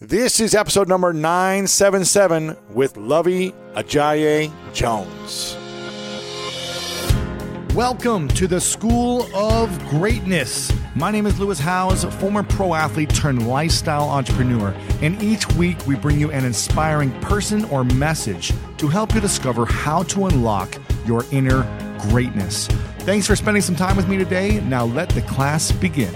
This is episode number 977 with Lovey Ajayi Jones. Welcome to the School of Greatness. My name is Lewis Howes, former pro athlete turned lifestyle entrepreneur, and each week we bring you an inspiring person or message to help you discover how to unlock your inner greatness. Thanks for spending some time with me today. Now let the class begin.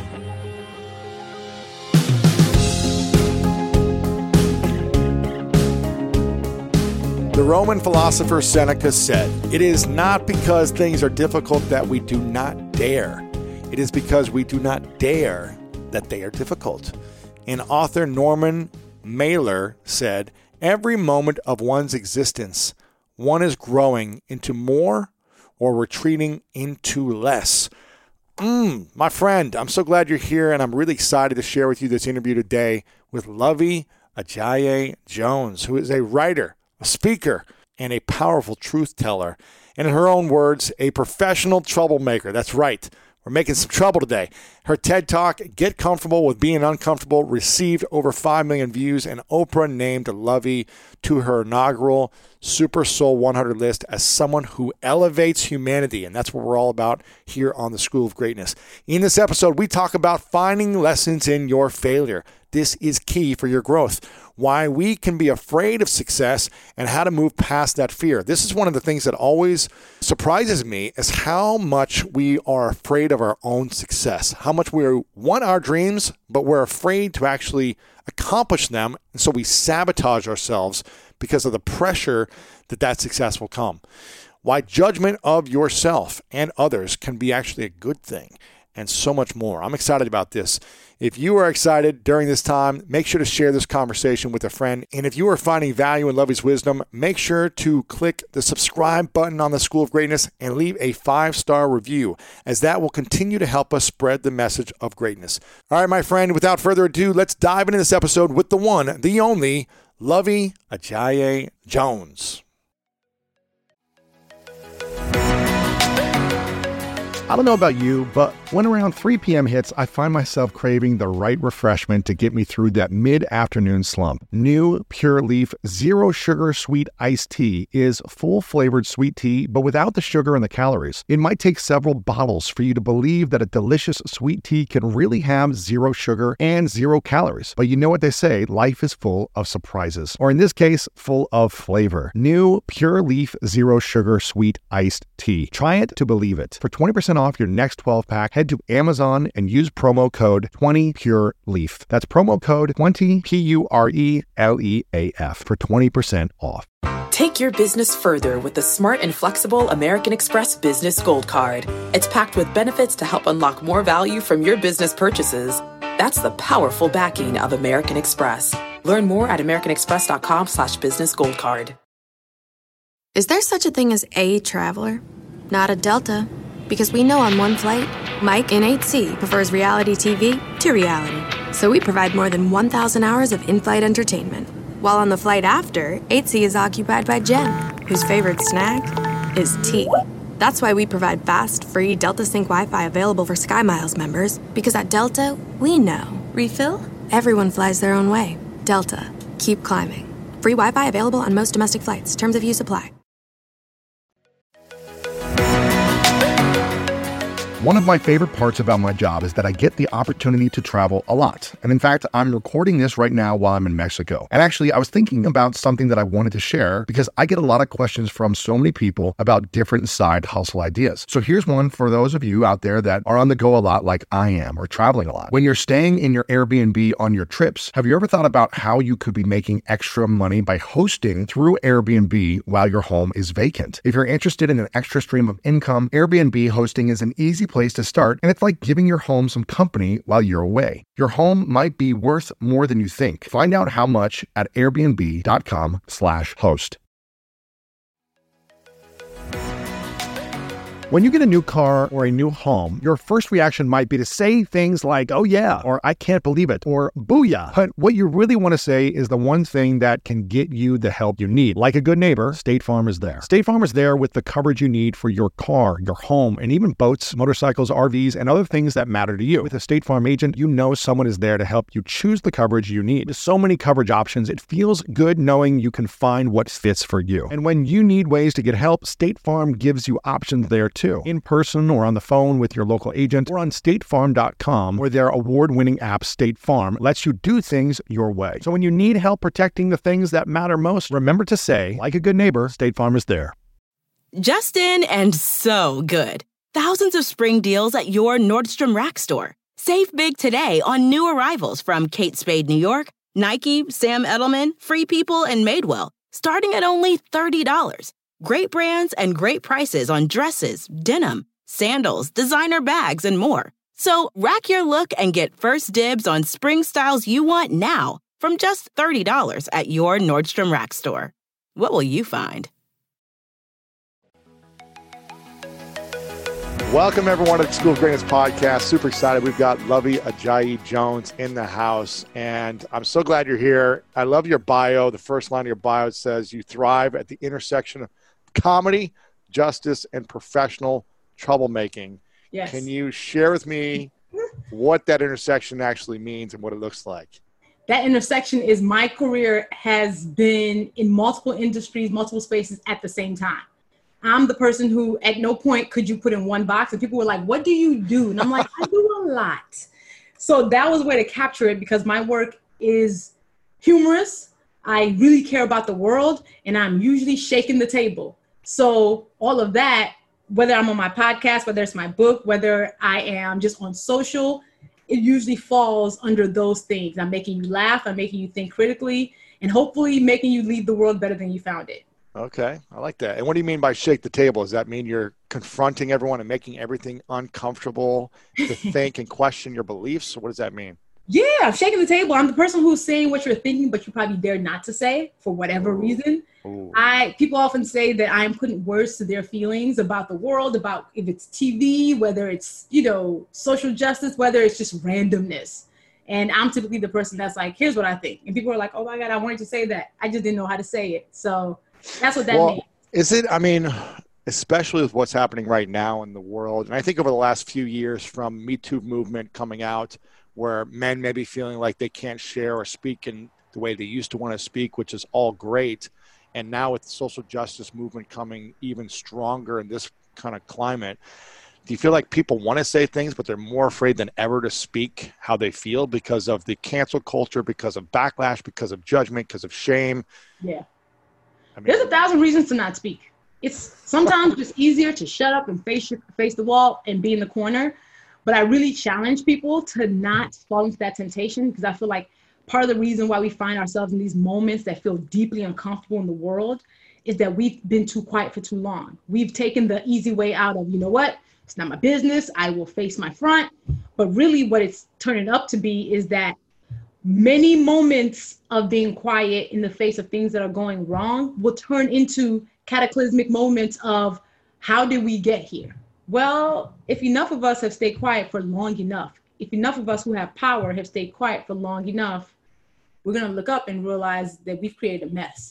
The Roman philosopher Seneca said, "It is not because things are difficult that we do not dare. It is because we do not dare that they are difficult." And author Norman Mailer said, "Every moment of one's existence, one is growing into more or retreating into less." My friend, I'm so glad you're here, and I'm really excited to share with you this interview today with Lovey Ajayi Jones, who is a writer, a speaker, and a powerful truth teller. And in her own words, a professional troublemaker. That's right. We're making some trouble today. Her TED Talk, Get Comfortable with Being Uncomfortable, received over 5 million views, and Oprah named Lovey to her inaugural Super Soul 100 list as someone who elevates humanity. And that's what we're all about here on the School of Greatness. In this episode, we talk about finding lessons in your failure. This is key for your growth. Why we can be afraid of success and how to move past that fear. This is one of the things that always surprises me is how much we are afraid of our own success, how much we want our dreams, but we're afraid to actually accomplish them. And so we sabotage ourselves because of the pressure that success will come. Why judgment of yourself and others can be actually a good thing, and so much more. I'm excited about this. If you are excited during this time, make sure to share this conversation with a friend. And if you are finding value in Lovey's wisdom, make sure to click the subscribe button on the School of Greatness and leave a 5-star review, as that will continue to help us spread the message of greatness. All right, my friend, without further ado, let's dive into this episode with the one, the only, Lovey Ajayi Jones. I don't know about you, but when around 3 p.m. hits, I find myself craving the right refreshment to get me through that mid-afternoon slump. New Pure Leaf Zero Sugar Sweet Iced Tea is full-flavored sweet tea, but without the sugar and the calories. It might take several bottles for you to believe that a delicious sweet tea can really have zero sugar and 0 calories. But you know what they say, life is full of surprises. Or in this case, full of flavor. New Pure Leaf Zero Sugar Sweet Iced Tea. Try it to believe it. For 20% off your next 12-pack, head to Amazon and use promo code 20PureLeaf. That's promo code 20 PURELEAF for 20% off. Take your business further with the smart and flexible American Express Business Gold Card. It's packed with benefits to help unlock more value from your business purchases. That's the powerful backing of American Express. Learn more at americanexpress.com/businessgoldcard. Is there such a thing as a traveler? Not a Delta. Because we know on one flight, Mike in 8C prefers reality TV to reality. So we provide more than 1,000 hours of in-flight entertainment. While on the flight after, 8C is occupied by Jen, whose favorite snack is tea. That's why we provide fast, free Delta Sync Wi-Fi available for SkyMiles members. Because at Delta, we know. Refill? Everyone flies their own way. Delta. Keep climbing. Free Wi-Fi available on most domestic flights. Terms of use apply. One of my favorite parts about my job is that I get the opportunity to travel a lot. And in fact, I'm recording this right now while I'm in Mexico. And actually, I was thinking about something that I wanted to share because I get a lot of questions from so many people about different side hustle ideas. So here's one for those of you out there that are on the go a lot like I am, or traveling a lot. When you're staying in your Airbnb on your trips, have you ever thought about how you could be making extra money by hosting through Airbnb while your home is vacant? If you're interested in an extra stream of income, Airbnb hosting is an easy place to start, and it's like giving your home some company while you're away. Your home might be worth more than you think. Find out how much at airbnb.com/host. When you get a new car or a new home, your first reaction might be to say things like, oh yeah, or I can't believe it, or booyah. But what you really want to say is the one thing that can get you the help you need. Like a good neighbor, State Farm is there. State Farm is there with the coverage you need for your car, your home, and even boats, motorcycles, RVs, and other things that matter to you. With a State Farm agent, you know someone is there to help you choose the coverage you need. With so many coverage options, it feels good knowing you can find what fits for you. And when you need ways to get help, State Farm gives you options there too. In person or on the phone with your local agent or on statefarm.com, where their award-winning app State Farm lets you do things your way. So when you need help protecting the things that matter most, remember to say, like a good neighbor, State Farm is there. Just in and so good. Thousands of spring deals at your Nordstrom Rack store. Save big today on new arrivals from Kate Spade New York, Nike, Sam Edelman, Free People, and Madewell, starting at only $30. Great brands and great prices on dresses, denim, sandals, designer bags, and more. So rack your look and get first dibs on spring styles you want now from just $30 at your Nordstrom Rack store. What will you find? Welcome, everyone, to the School of Greatness podcast. Super excited. We've got Lovey Ajayi-Jones in the house, and I'm so glad you're here. I love your bio. The first line of your bio says you thrive at the intersection of comedy, justice, and professional troublemaking. Yes. Can you share with me what that intersection actually means and what it looks like? That intersection is my career has been in multiple industries, multiple spaces at the same time. I'm the person who at no point could you put in one box, and people were like, what do you do? And I'm like, I do a lot. So that was a way to capture it because my work is humorous. I really care about the world, and I'm usually shaking the table. So all of that, whether I'm on my podcast, whether it's my book, whether I am just on social, it usually falls under those things. I'm making you laugh, I'm making you think critically, and hopefully making you leave the world better than you found it. Okay, I like that. And what do you mean by shake the table? Does that mean you're confronting everyone and making everything uncomfortable to think and question your beliefs? What does that mean? Yeah, I'm shaking the table. I'm the person who's saying what you're thinking, but you probably dare not to say for whatever reason. Ooh. People often say that I'm putting words to their feelings about the world, about if it's TV, whether it's, social justice, whether it's just randomness. And I'm typically the person that's like, here's what I think. And people are like, oh my God, I wanted to say that. I just didn't know how to say it. So that's what that means. Is it, especially with what's happening right now in the world, and I think over the last few years from Me Too movement coming out, where men may be feeling like they can't share or speak in the way they used to want to speak, which is all great. And now with the social justice movement coming even stronger in this kind of climate, do you feel like people want to say things, but they're more afraid than ever to speak how they feel because of the cancel culture, because of backlash, because of judgment, because of shame? Yeah. There's 1,000 reasons to not speak. It's sometimes just easier to shut up and face the wall and be in the corner. But I really challenge people to not fall into that temptation, because I feel like part of the reason why we find ourselves in these moments that feel deeply uncomfortable in the world is that we've been too quiet for too long. We've taken the easy way out of, you know what, it's not my business, I will face my front. But really what it's turning up to be is that many moments of being quiet in the face of things that are going wrong will turn into cataclysmic moments of how did we get here? Well, if enough of us have stayed quiet for long enough, if enough of us who have power have stayed quiet for long enough, we're going to look up and realize that we've created a mess.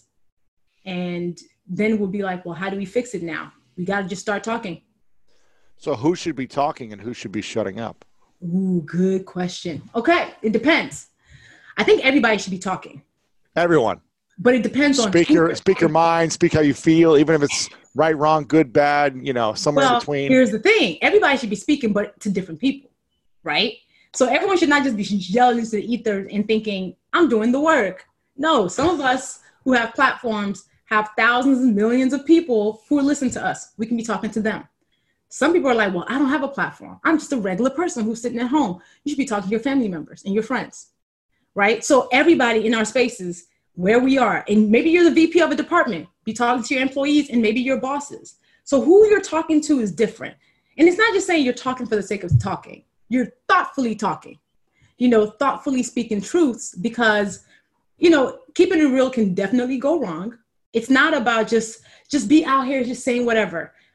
And then we'll be like, well, how do we fix it now? We got to just start talking. So who should be talking and who should be shutting up? Ooh, good question. Okay, it depends. I think everybody should be talking. Everyone. But it depends on speak your mind, speak how you feel, even if it's right, wrong, good, bad, somewhere in between. Here's the thing. Everybody should be speaking, but to different people, right? So everyone should not just be yelling into the ether and thinking, I'm doing the work. No, some of us who have platforms have thousands and millions of people who listen to us. We can be talking to them. Some people are like, well, I don't have a platform. I'm just a regular person who's sitting at home. You should be talking to your family members and your friends, right? So everybody in our spaces where we are, and maybe you're the VP of a department, be talking to your employees and maybe your bosses. So who you're talking to is different. And it's not just saying you're talking for the sake of talking. You're thoughtfully talking, thoughtfully speaking truths, because, keeping it real can definitely go wrong. It's not about just be out here just saying whatever.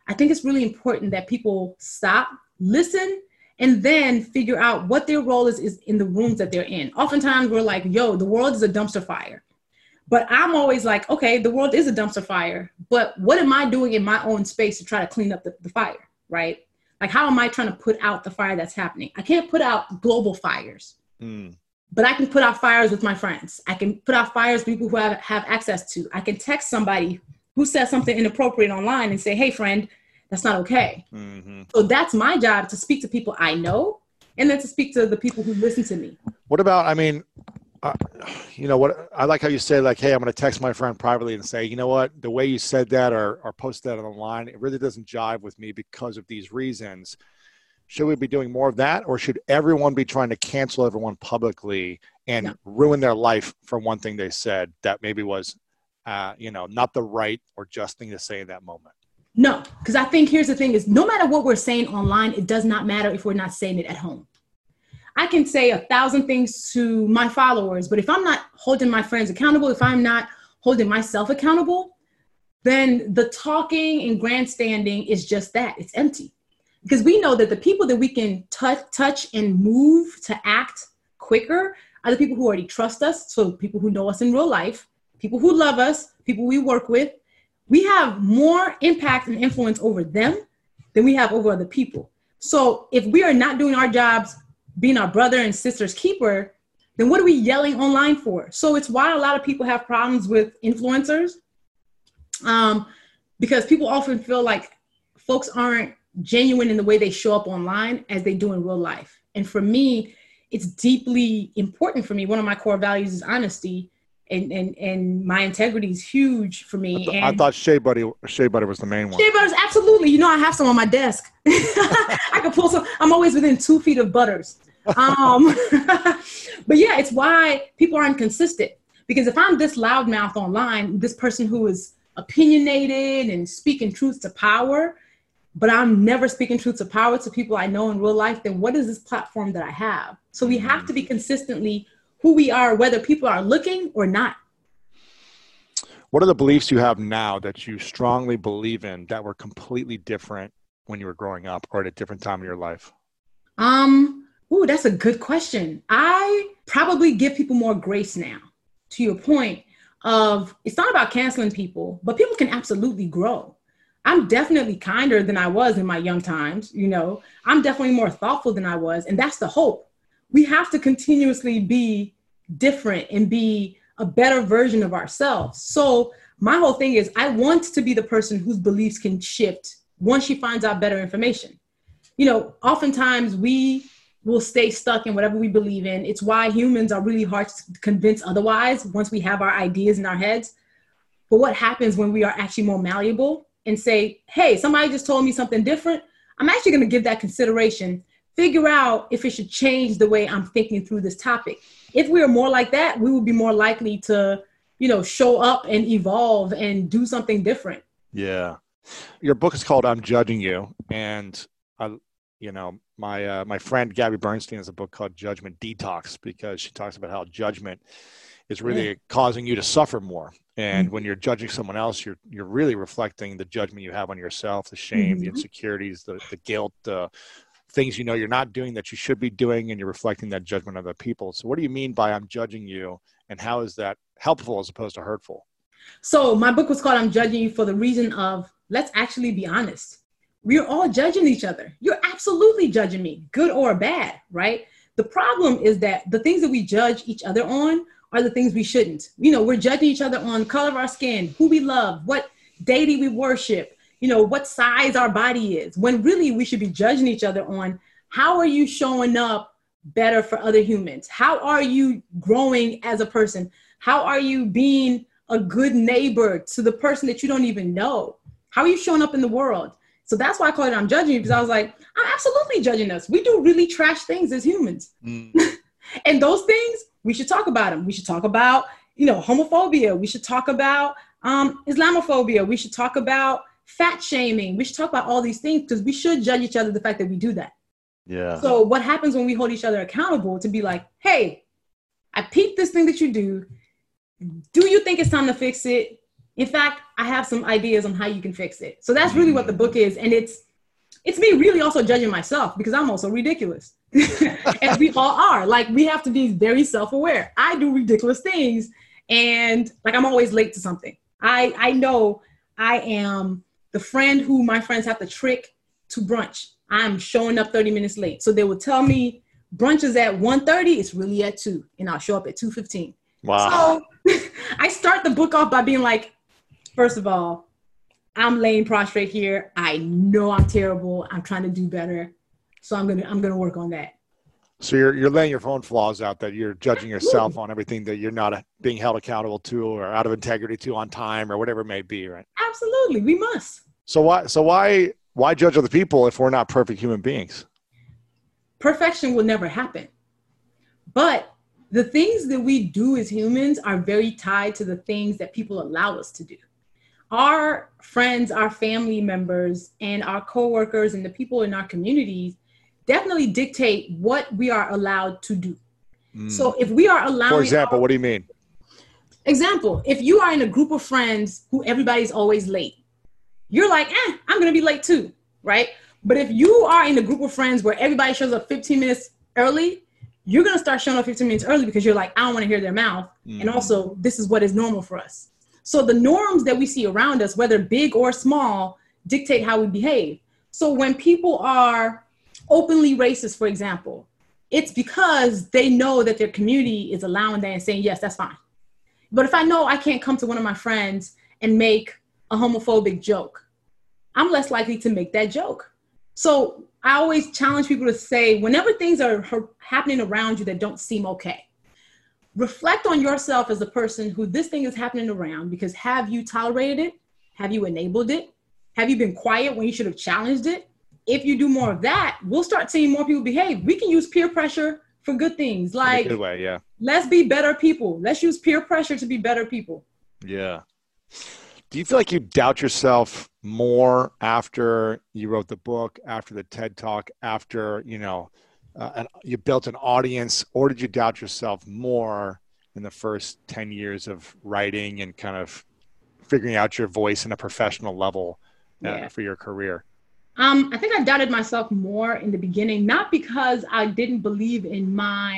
I think it's really important that people stop, listen, and then figure out what their role is in the rooms that they're in. Oftentimes we're like, yo, the world is a dumpster fire. But I'm always like, okay, the world is a dumpster fire, but what am I doing in my own space to try to clean up the fire, right? Like, how am I trying to put out the fire that's happening? I can't put out global fires, but I can put out fires with my friends. I can put out fires with people who have access to. I can text somebody who says something inappropriate online and say, hey, friend, that's not okay. So that's my job, to speak to people I know, and then to speak to the people who listen to me. What about, I mean, you know what, I like how you say, like, hey, I'm going to text my friend privately and say, you know what, the way you said that or posted that online, it really doesn't jive with me because of these reasons. Should we be doing more of that, or should everyone be trying to cancel everyone publicly and ruin their life for one thing they said that maybe was, not the right or just thing to say in that moment? No, because I think here's the thing is, no matter what we're saying online, it does not matter if we're not saying it at home. I can say 1,000 things to my followers, but if I'm not holding my friends accountable, if I'm not holding myself accountable, then the talking and grandstanding is just that. It's empty. Because we know that the people that we can touch and move to act quicker are the people who already trust us. So people who know us in real life, people who love us, people we work with. We have more impact and influence over them than we have over other people. So if we are not doing our jobs, being our brother and sister's keeper, then what are we yelling online for? So it's why a lot of people have problems with influencers, because people often feel like folks aren't genuine in the way they show up online as they do in real life. And for me, it's deeply important for me. One of my core values is honesty, and my integrity is huge for me. I thought Shea Butter was the main one. Shea Butters, absolutely. You know, I have some on my desk. I can pull some. I'm always within 2 feet of Butters. But yeah, it's why people aren't consistent. Because if I'm this loudmouth online, this person who is opinionated and speaking truth to power, but I'm never speaking truth to power to people I know in real life, then what is this platform that I have? So we have to be consistently who we are, whether people are looking or not. What are the beliefs you have now that you strongly believe in that were completely different when you were growing up or at a different time in your life? Ooh, that's a good question. I probably give people more grace now, to your point of, it's not about canceling people, but people can absolutely grow. I'm definitely kinder than I was in my young times. You know, I'm definitely more thoughtful than I was. And that's the hope. We have to continuously be different and be a better version of ourselves. So my whole thing is, I want to be the person whose beliefs can shift once she finds out better information. You know, oftentimes we will stay stuck in whatever we believe in. It's why humans are really hard to convince otherwise once we have our ideas in our heads. But what happens when we are actually more malleable and say, hey, somebody just told me something different. I'm actually going to give that consideration, figure out if it should change the way I'm thinking through this topic. If we are more like that, we will be more likely to, you know, show up and evolve and do something different. Yeah. Your book is called I'm Judging You. And, my friend Gabby Bernstein has a book called Judgment Detox, because she talks about how judgment is really causing you to suffer more. And when you're judging someone else, you're really reflecting the judgment you have on yourself, the shame, the insecurities, the guilt, the things you know you're not doing that you should be doing, and you're reflecting that judgment on other people. So what do you mean by I'm judging you, and how is that helpful as opposed to hurtful? So my book was called I'm Judging You for the reason of, let's actually be honest. We're all judging each other. You're absolutely judging me, good or bad, right? The problem is that the things that we judge each other on are the things we shouldn't. You know, we're judging each other on color of our skin, who we love, what deity we worship, you know, what size our body is, when really we should be judging each other on how are you showing up better for other humans? How are you growing as a person? How are you being a good neighbor to the person that you don't even know? How are you showing up in the world? So that's why I call it I'm Judging You, because I was like, I'm absolutely judging us. We do really trash things as humans. And those things, we should talk about them. We should talk about, you know, homophobia. We should talk about Islamophobia. We should talk about fat shaming. We should talk about all these things, because we should judge each other the fact that we do that. Yeah. So what happens when we hold each other accountable to be like, hey, I peeped this thing that you do. Do you think it's time to fix it? In fact, I have some ideas on how you can fix it. So that's really what the book is. And it's me really also judging myself because I'm also ridiculous. And we all are. Like, we have to be very self-aware. I do ridiculous things. And like, I'm always late to something. I know I am the friend who my friends have to trick to brunch. I'm showing up 30 minutes late. So they will tell me brunch is at 1:30. It's really at 2. And I'll show up at 2:15. Wow. So I start the book off by being like, first of all, I'm laying prostrate here. I know I'm terrible. I'm trying to do better. So I'm gonna work on that. So you're laying your own flaws out, that you're judging yourself on everything that you're not being held accountable to or out of integrity to on time or whatever it may be, right? Absolutely, we must. So why judge other people if we're not perfect human beings? Perfection will never happen. But the things that we do as humans are very tied to the things that people allow us to do. Our friends, our family members, and our coworkers and the people in our communities definitely dictate what we are allowed to do. So if we are allowing... For example, what do you mean? Example, if you are in a group of friends who everybody's always late, you're like, I'm going to be late too, right? But if you are in a group of friends where everybody shows up 15 minutes early, you're going to start showing up 15 minutes early because you're like, I don't want to hear their mouth. And also, this is what is normal for us. So the norms that we see around us, whether big or small, dictate how we behave. So when people are openly racist, for example, it's because they know that their community is allowing that and saying, yes, that's fine. But if I know I can't come to one of my friends and make a homophobic joke, I'm less likely to make that joke. So I always challenge people to say, whenever things are happening around you that don't seem okay, reflect on yourself as a person who this thing is happening around, because have you tolerated it? Have you enabled it? Have you been quiet when you should have challenged it? If you do more of that, we'll start seeing more people behave. We can use peer pressure for good things. Like, in a good way, yeah. Let's be better people. Let's use peer pressure to be better people. Yeah. Do you feel like you doubt yourself more after you wrote the book, after the TED Talk, after, you built an audience, or did you doubt yourself more in the first 10 years of writing and kind of figuring out your voice in a professional level for your career? I think I doubted myself more in the beginning, not because I didn't believe in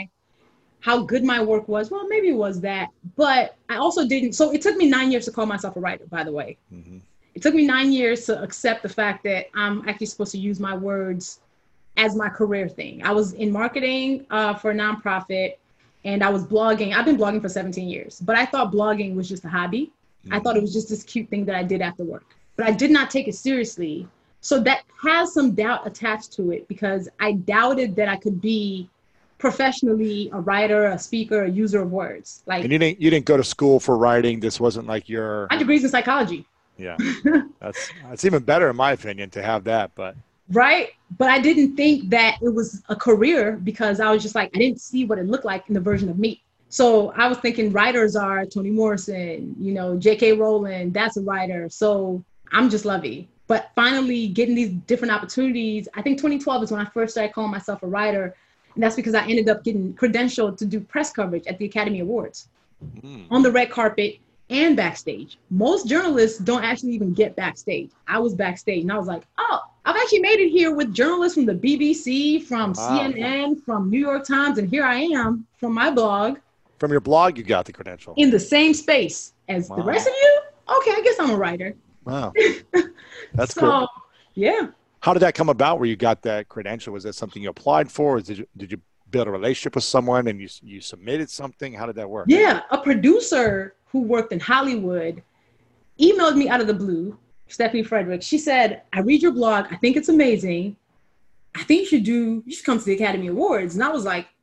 how good my work was. Well, maybe it was that, but I also didn't. So it took me 9 years to call myself a writer, by the way. Mm-hmm. It took me 9 years to accept the fact that I'm actually supposed to use my words as my career thing. I was in marketing for a nonprofit, and I was blogging. I've been blogging for 17 years, but I thought blogging was just a hobby. Mm-hmm. I thought it was just this cute thing that I did after work, but I did not take it seriously. So that has some doubt attached to it, because I doubted that I could be professionally a writer, a speaker, a user of words. Like, and you didn't go to school for writing. This wasn't like your... My degree's in psychology. Yeah, that's even better in my opinion to have that, but... Right. But I didn't think that it was a career, because I was just like, I didn't see what it looked like in the version of me. So I was thinking writers are Toni Morrison, J.K. Rowling, that's a writer. So I'm just Lovey. But finally getting these different opportunities, I think 2012 is when I first started calling myself a writer. And that's because I ended up getting credentialed to do press coverage at the Academy Awards on the red carpet and backstage. Most journalists don't actually even get backstage. I was backstage, and I was like, oh, I've actually made it here with journalists from the BBC, from CNN, from New York Times, and here I am from my blog. From your blog, you got the credential. In the same space as the rest of you? Okay, I guess I'm a writer. Wow. That's cool. Yeah. How did that come about where you got that credential? Was that something you applied for? Or did you build a relationship with someone and you submitted something? How did that work? Yeah. A producer who worked in Hollywood emailed me out of the blue, Stephanie Frederick. She said, I read your blog. I think it's amazing. I think you should come to the Academy Awards. And I was like,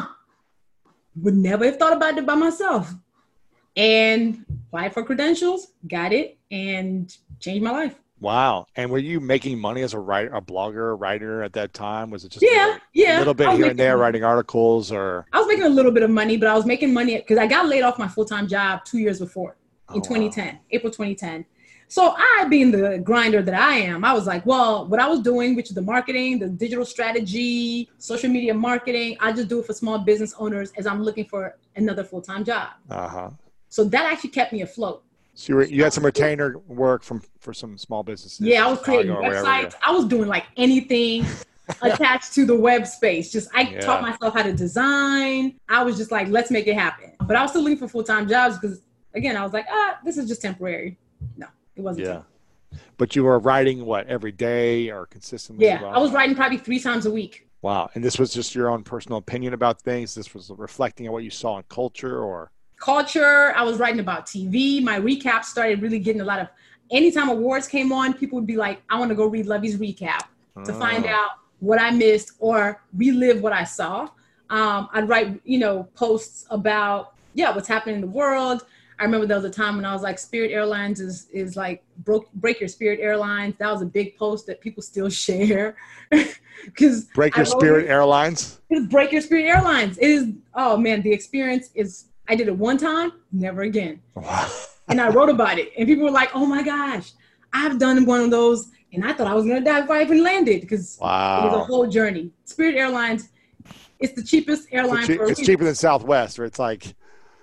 would never have thought about it by myself. And applied for credentials, got it, and changed my life. Wow. And were you making money as a writer at that time? Was it just a little bit here and there, writing articles? Or I was making a little bit of money, but I was making money because I got laid off my full-time job 2 years before in 2010, April 2010. So I, being the grinder that I am, I was like, well, what I was doing, which is the marketing, the digital strategy, social media marketing, I just do it for small business owners as I'm looking for another full-time job. So that actually kept me afloat. So you had some retainer work for some small businesses. Yeah, I was creating websites. I was doing like anything attached to the web space. I taught myself how to design. I was just like, let's make it happen. But I was still looking for full-time jobs because, again, I was like, this is just temporary. No, it wasn't. Yeah. But you were writing every day or consistently? Yeah, I was writing probably 3 times a week. Wow. And this was just your own personal opinion about things? This was reflecting on what you saw in culture or? Culture. I was writing about TV. My recaps started really getting a lot of, anytime awards came on, people would be like, I want to go read Lovey's recap to find out what I missed or relive what I saw. I'd write, posts about, what's happening in the world. I remember there was a time when I was like, Spirit Airlines is like, break your Spirit Airlines. That was a big post that people still share. Because break your Spirit Airlines? Break your Spirit Airlines. It is, oh man, the experience is, I did it one time, never again. Wow. And I wrote about it. And people were like, oh my gosh, I've done one of those. And I thought I was going to die before I even landed because it was a whole journey. Spirit Airlines, it's the cheapest airline. It's cheaper than Southwest, where it's like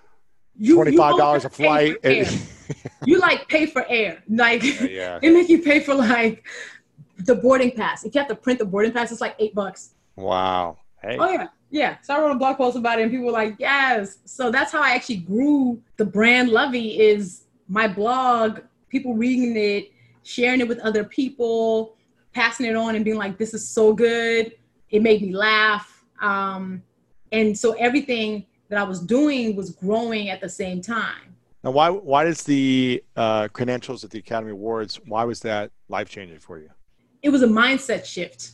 $25 a flight. You like pay for air. Like they make you pay for like the boarding pass. If you have to print the boarding pass, it's like $8. Wow. Hey. Oh yeah. Yeah. So I wrote a blog post about it and people were like, yes. So that's how I actually grew the brand Lovey, is my blog, people reading it, sharing it with other people, passing it on and being like, this is so good. It made me laugh. And so everything that I was doing was growing at the same time. Now, why does the credentials at the Academy Awards, why was that life-changing for you? It was a mindset shift.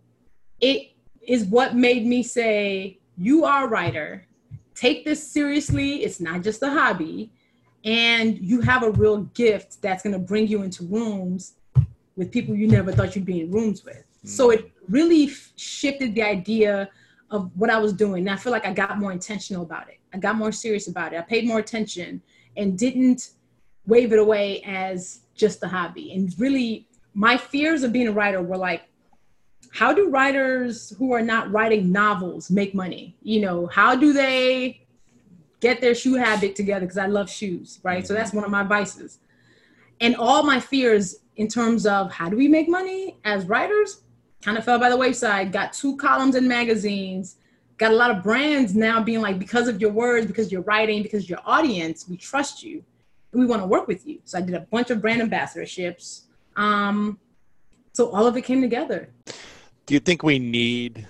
It is what made me say, you are a writer. Take this seriously. It's not just a hobby. And you have a real gift that's going to bring you into rooms with people you never thought you'd be in rooms with. So it really shifted the idea of what I was doing. And I feel like I got more intentional about it. I got more serious about it. I paid more attention and didn't wave it away as just a hobby. And really, my fears of being a writer were like, how do writers who are not writing novels make money? How do they get their shoe habit together? Because I love shoes, right? So that's one of my vices. And all my fears in terms of how do we make money as writers kind of fell by the wayside. Got 2 columns in magazines, got a lot of brands now being like, because of your words, because you're writing, because your audience, we trust you and we want to work with you. So I did a bunch of brand ambassadorships. So all of it came together. Do you think we need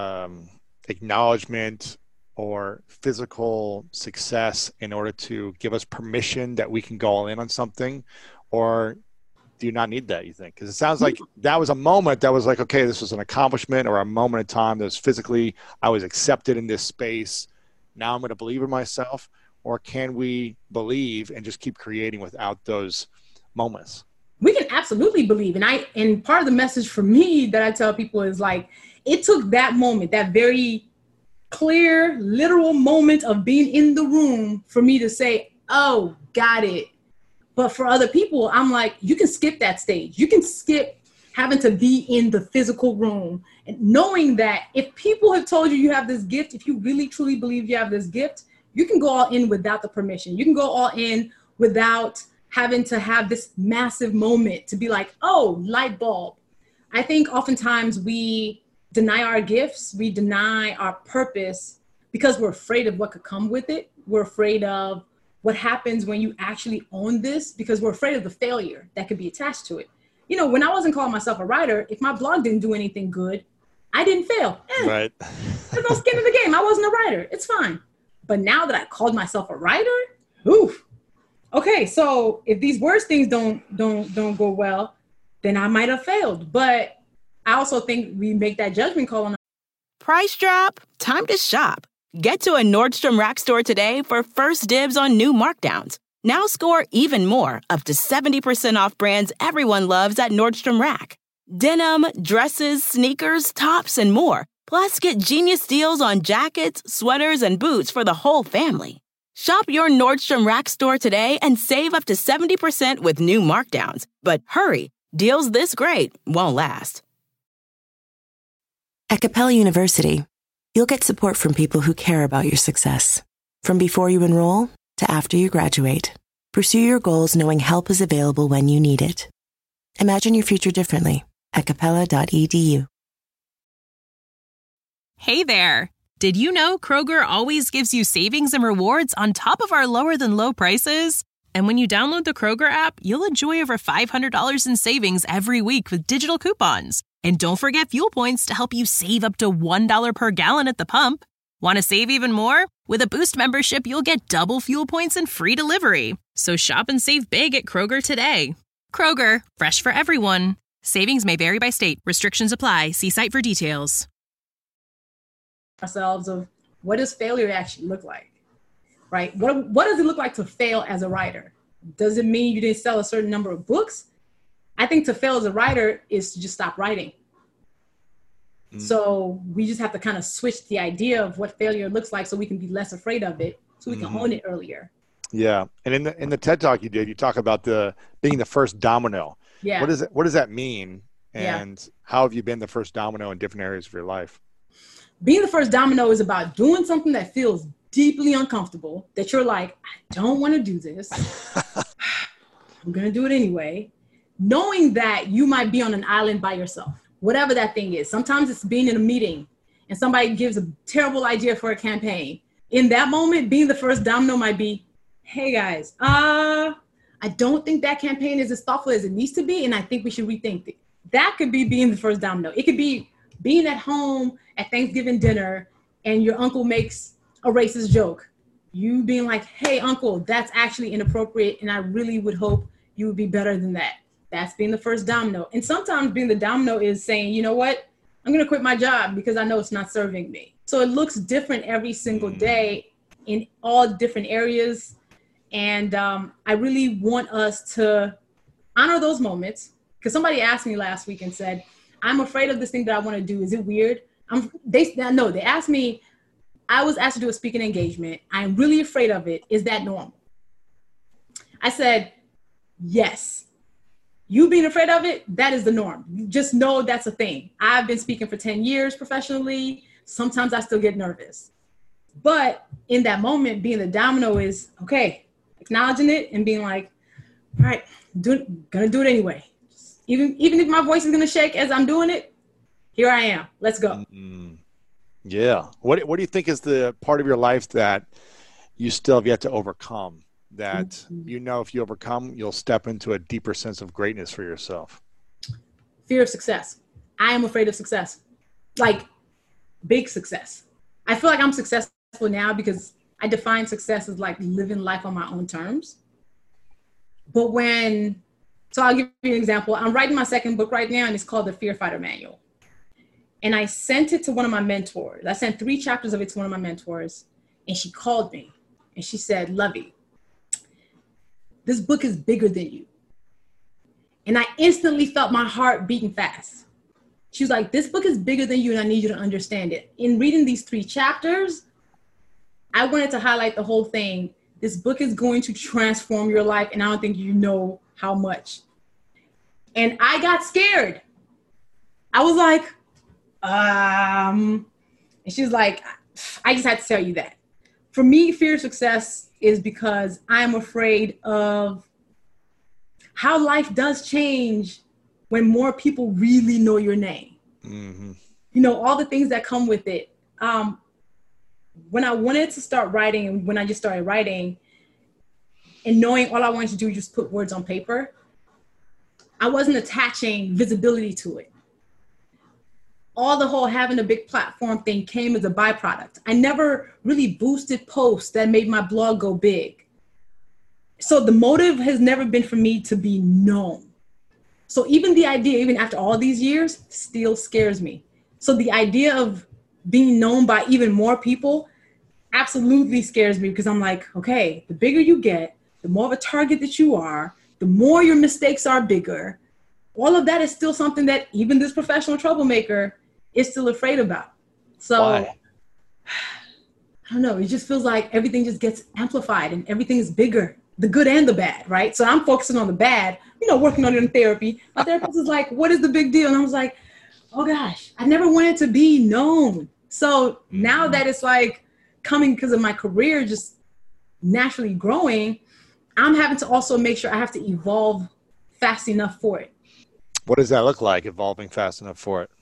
acknowledgement or physical success in order to give us permission that we can go all in on something? Or do you not need that, you think? Because it sounds like that was a moment that was like, okay, this was an accomplishment or a moment in time that was physically, I was accepted in this space. Now I'm going to believe in myself. Or can we believe and just keep creating without those moments? We can absolutely believe. And part of the message for me that I tell people is like, it took that moment, that very clear, literal moment of being in the room for me to say, oh, got it. But for other people, I'm like, you can skip that stage. You can skip having to be in the physical room and knowing that if people have told you have this gift, if you really truly believe you have this gift, you can go all in without the permission. You can go all in without having to have this massive moment to be like, oh, light bulb. I think oftentimes we deny our gifts. We deny our purpose because we're afraid of what could come with it. We're afraid of what happens when you actually own this, because we're afraid of the failure that could be attached to it. When I wasn't calling myself a writer, if my blog didn't do anything good, I didn't fail. Right. There's no skin in the game. I wasn't a writer. It's fine. But now that I called myself a writer, oof. Okay, so if these worst things don't go well, then I might have failed. But I also think we make that judgment call on. Price drop? Time to shop. Get to a Nordstrom Rack store today for first dibs on new markdowns. Now score even more, up to 70% off brands everyone loves at Nordstrom Rack. Denim, dresses, sneakers, tops, and more. Plus, get genius deals on jackets, sweaters, and boots for the whole family. Shop your Nordstrom Rack store today and save up to 70% with new markdowns. But hurry, deals this great won't last. At Capella University, you'll get support from people who care about your success. From before you enroll to after you graduate, Pursue your goals knowing help is available when you need it. Imagine your future differently at capella.edu. Hey there! Did you know Kroger always gives you savings and rewards on top of our lower-than-low prices? And when you download the Kroger app, you'll enjoy over $500 in savings every week with digital coupons. And don't forget fuel points to help you save up to $1 per gallon at the pump. Want to save even more? With a Boost membership, you'll get double fuel points and free delivery. So shop and save big at Kroger today. Kroger, fresh for everyone. Savings may vary by state. Restrictions apply. See site for details. Ourselves of what does failure actually look like, right? What does it look like to fail as a writer? Does it mean you didn't sell a certain number of books? I think to fail as a writer is to just stop writing. So we just have to kind of switch the idea of what failure looks like so we can be less afraid of it, so we can own it earlier. Yeah. And in the TED Talk you talk about being the first domino. Yeah. What does that mean? And how have you been the first domino in different areas of your life? Being the first domino is about doing something that feels deeply uncomfortable, that you're like, I don't want to do this. I'm going to do it anyway. Knowing that you might be on an island by yourself, whatever that thing is. Sometimes it's being in a meeting and somebody gives a terrible idea for a campaign. In that moment, being the first domino might be, hey guys, I don't think that campaign is as thoughtful as it needs to be. And I think we should rethink it. That could be being the first domino. It could be being at home at Thanksgiving dinner and your uncle makes a racist joke. You being like, hey, uncle, that's actually inappropriate. And I really would hope you would be better than that. That's being the first domino. And sometimes being the domino is saying, you know what? I'm going to quit my job because I know it's not serving me. So it looks different every single day in all different areas. And I really want us to honor those moments. Because somebody asked me last week and said, I'm afraid of this thing that I want to do. Is it weird? They asked me, I was asked to do a speaking engagement. I'm really afraid of it. Is that normal? I said, yes. You being afraid of it, that is the norm. You just know that's a thing. I've been speaking for 10 years professionally. Sometimes I still get nervous. But in that moment, being the domino is, okay, acknowledging it and being like, all right, gonna do it anyway. Even if my voice is gonna shake as I'm doing it, here I am. Let's go. Yeah. What do you think is the part of your life that you still have yet to overcome? That you know if you overcome, you'll step into a deeper sense of greatness for yourself? Fear of success. I am afraid of success. Like big success. I feel like I'm successful now because I define success as like living life on my own terms. But so I'll give you an example. I'm writing my second book right now and it's called The Fear Fighter Manual. And I sent it to one of my mentors. I sent 3 chapters of it to one of my mentors and she called me and she said, Lovey, this book is bigger than you. And I instantly felt my heart beating fast. She was like, this book is bigger than you and I need you to understand it. In reading these 3 chapters, I wanted to highlight the whole thing. This book is going to transform your life and I don't think you know how much. And I got scared. I was like, and she was like, I just had to tell you that. For me, fear of success is because I'm afraid of how life does change when more people really know your name. You know, all the things that come with it. When I wanted to start writing and when I just started writing and knowing all I wanted to do was just put words on paper, I wasn't attaching visibility to it. All the whole having a big platform thing came as a byproduct. I never really boosted posts that made my blog go big. So the motive has never been for me to be known. So even the idea, even after all these years, still scares me. So the idea of being known by even more people absolutely scares me because I'm like, okay, the bigger you get, the more of a target that you are, the more your mistakes are bigger. All of that is still something that even this professional troublemaker is still afraid about. So Why? I don't know. It just feels like everything just gets amplified and everything is bigger, the good and the bad, right? So I'm focusing on the bad, working on it in therapy. My therapist is like, what is the big deal? And I was like, oh gosh, I never wanted to be known. So now that it's like coming because of my career just naturally growing, I'm having to also make sure I have to evolve fast enough for it. What does that look like, evolving fast enough for it?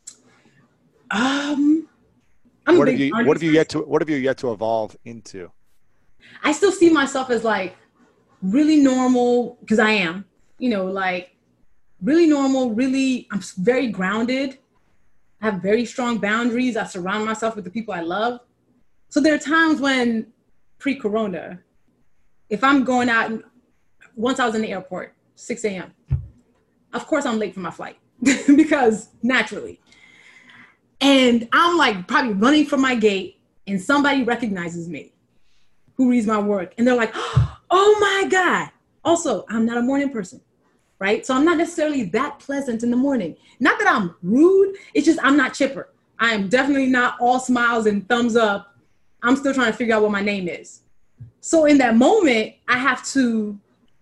What have you yet to evolve into? I still see myself as like really normal, because I am, like really normal, I'm very grounded. I have very strong boundaries. I surround myself with the people I love. So there are times when pre-corona, if I'm going out, once I was in the airport, 6 a.m., of course I'm late for my flight because naturally. And I'm like probably running from my gate and somebody recognizes me who reads my work. And they're like, oh my God. Also, I'm not a morning person, right? So I'm not necessarily that pleasant in the morning. Not that I'm rude. It's just I'm not chipper. I am definitely not all smiles and thumbs up. I'm still trying to figure out what my name is. So in that moment, I have to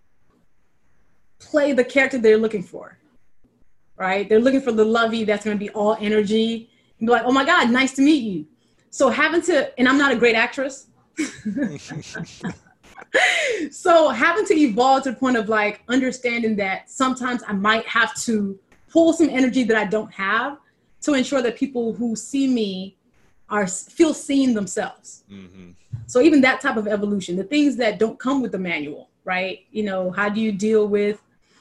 play the character they're looking for, right? They're looking for the lovey that's going to be all energy and be like, oh my God, nice to meet you. So and I'm not a great actress. So having to evolve to the point of like understanding that sometimes I might have to pull some energy that I don't have to ensure that people who see me feel seen themselves. Mm-hmm. So even that type of evolution, the things that don't come with the manual, right? How do you deal with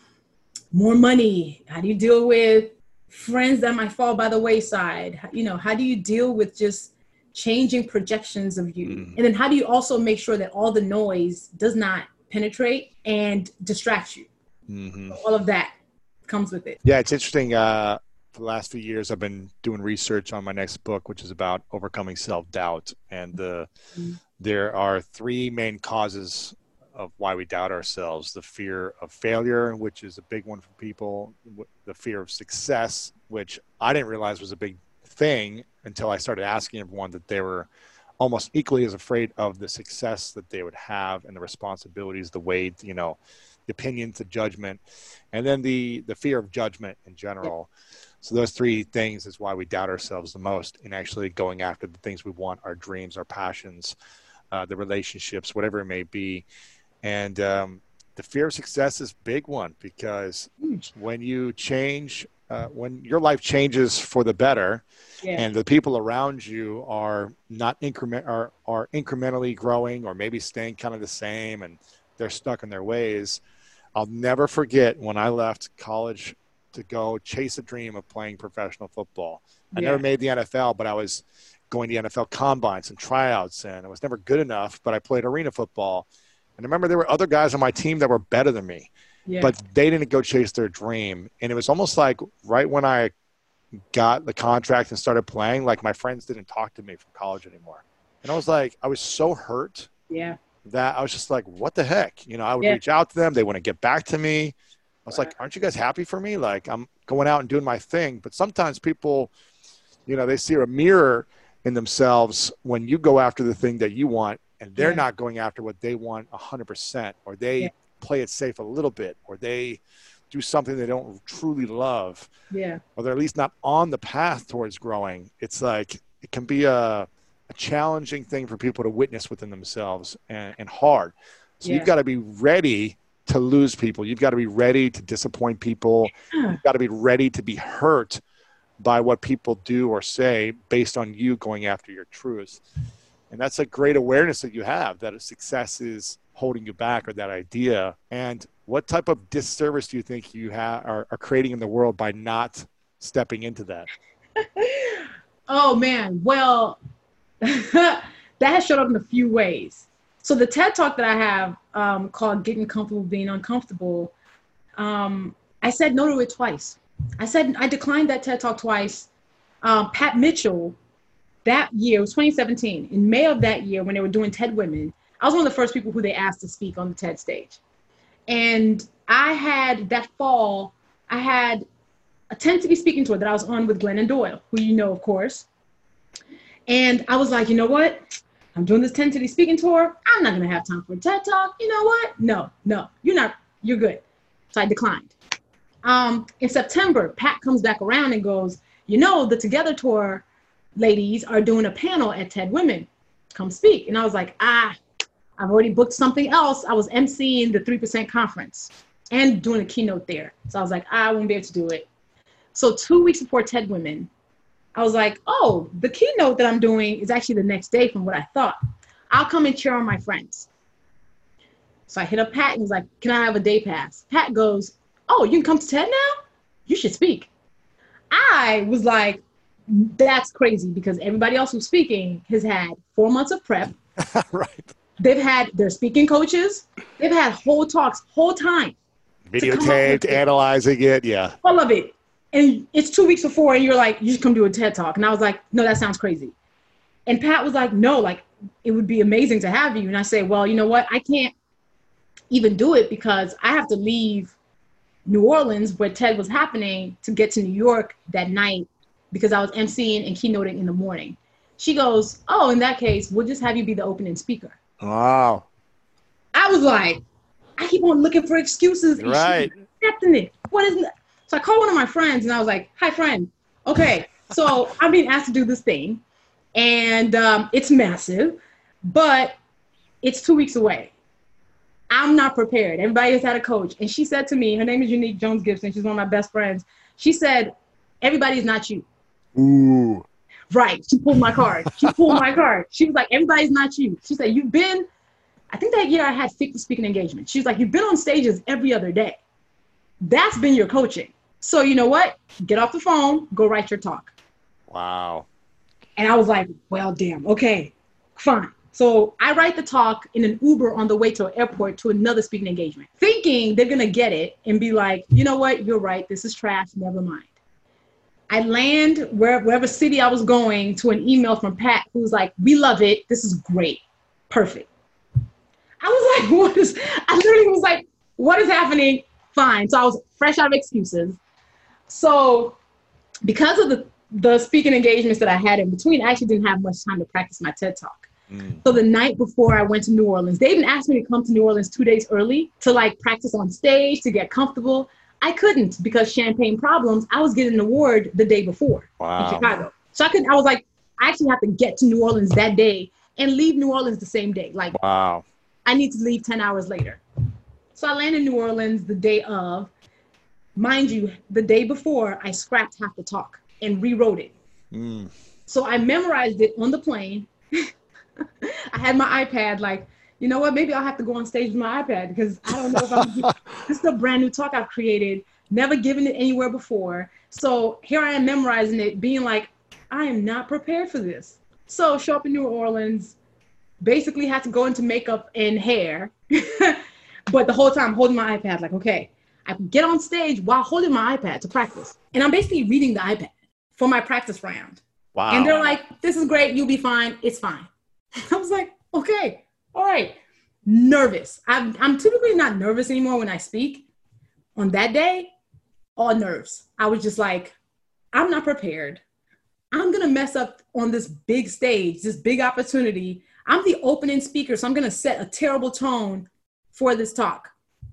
more money? How do you deal with friends that might fall by the wayside? How do you deal with just changing projections of you? Mm. And then how do you also make sure that all the noise does not penetrate and distract you? Mm-hmm. So all of that comes with it. Yeah, it's interesting. For the last few years, I've been doing research on my next book, which is about overcoming self-doubt. And there are three main causes of why we doubt ourselves: the fear of failure, which is a big one for people; the fear of success, which I didn't realize was a big thing until I started asking everyone that they were almost equally as afraid of the success that they would have and the responsibilities, the weight, the opinions, the judgment, and then the fear of judgment in general. Yeah. So those three things is why we doubt ourselves the most in actually going after the things we want, our dreams, our passions, the relationships, whatever it may be. And the fear of success is a big one, because when you change, when your life changes for the better, and the people around you are not are incrementally growing or maybe staying kind of the same and they're stuck in their ways. I'll never forget when I left college to go chase a dream of playing professional football. I never made the NFL, but I was going to NFL combines and tryouts, and I was never good enough, but I played arena football. And I remember there were other guys on my team that were better than me, but they didn't go chase their dream. And it was almost like right when I got the contract and started playing, like my friends didn't talk to me from college anymore. And I was like, I was so hurt that I was just like, what the heck? I would reach out to them. They wouldn't get back to me. I was like, aren't you guys happy for me? Like, I'm going out and doing my thing. But sometimes people, they see a mirror in themselves when you go after the thing that you want, and they're not going after what they want 100%, or they play it safe a little bit, or they do something they don't truly love, or they're at least not on the path towards growing. It's like, it can be a challenging thing for people to witness within themselves, and hard. So you've got to be ready to lose people. You've got to be ready to disappoint people. You've got to be ready to be hurt by what people do or say based on you going after your truth. And that's a great awareness that you have, that a success is holding you back, or that idea. And what type of disservice do you think you are creating in the world by not stepping into that? Oh man, well, that has showed up in a few ways. So the TED Talk that I have called Getting Comfortable Being Uncomfortable, I said no to it twice. I declined that TED Talk twice. Pat Mitchell, that year, it was 2017, in May of that year when they were doing TED Women, I was one of the first people who they asked to speak on the TED stage. And that fall, I had a TED to be speaking tour that I was on with Glennon Doyle, who you know, of course. And I was like, you know what? I'm doing this 10 City speaking tour. I'm not going to have time for a TED Talk. You know what? No, you're good. So I declined. In September, Pat comes back around and goes, the Together Tour ladies are doing a panel at TED Women. Come speak. And I was like, I I've already booked something else. I was emceeing the 3% conference and doing a keynote there. So I was like, I won't be able to do it. So 2 weeks before TED Women, I was like, oh, the keynote that I'm doing is actually the next day from what I thought. I'll come and cheer on my friends. So I hit up Pat and was like, can I have a day pass? Pat goes, oh, you can come to TED now? You should speak. I was like, that's crazy because everybody else who's speaking has had 4 months of prep. Right. They've had their speaking coaches. They've had whole talks, whole time. Videotaped, analyzing it. Yeah. All of it. And it's 2 weeks before and you're like, you should come do a TED Talk. And I was like, no, that sounds crazy. And Pat was like, no, like it would be amazing to have you. And I say, well, you know what? I can't even do it because I have to leave New Orleans where TED was happening to get to New York that night because I was emceeing and keynoting in the morning. She goes, oh, in that case, we'll just have you be the opening speaker. Wow. I was like, I keep on looking for excuses. And right. She's accepting it. What is that? So I called one of my friends and I was like, hi, friend. Okay, so I'm being asked to do this thing and it's massive, but it's 2 weeks away. I'm not prepared. Everybody has had a coach. And she said to me, her name is Unique Jones-Gibson. She's one of my best friends. She said, everybody's not you. Ooh. Right. She pulled my card. She was like, everybody's not you. She said, you've been, I think that year I had 50 speaking engagements. She was like, you've been on stages every other day. That's been your coaching. So you know what? Get off the phone, go write your talk. Wow. And I was like, well, damn. Okay, fine. So I write the talk in an Uber on the way to an airport to another speaking engagement, thinking they're going to get it and be like, you know what? You're right. This is trash. Never mind. I land wherever city I was going to an email from Pat, who's like, we love it. This is great. Perfect. I was like, I literally was like, what is happening? Fine. So I was fresh out of excuses. So because of the speaking engagements that I had in between, I actually didn't have much time to practice my TED Talk. So the night before I went to New Orleans, they even asked me to come to New Orleans 2 days early to like practice on stage, to get comfortable. I couldn't because champagne problems. I was getting an award the day before in Chicago. So I was like, I actually have to get to New Orleans that day and leave New Orleans the same day. Like, wow. I need to leave 10 hours later. So I landed in New Orleans the day of. Mind you, the day before, I scrapped half the talk and rewrote it. So I memorized it on the plane. I had my iPad, like, you know what, maybe I'll have to go on stage with my iPad because I don't know if I'm, this is a brand new talk I've created, never given it anywhere before. So here I am memorizing it, being like, I am not prepared for this. So show up in New Orleans, basically had to go into makeup and hair, but the whole time holding my iPad, like, okay, I get on stage while holding my iPad to practice. And I'm basically reading the iPad for my practice round. Wow. And they're like, this is great, you'll be fine, it's fine. I was like, okay, all right. Nervous. I'm typically not nervous anymore when I speak. On that day, all nerves. I was just like, I'm not prepared. I'm going to mess up on this big stage, this big opportunity. I'm the opening speaker, so I'm going to set a terrible tone for this talk.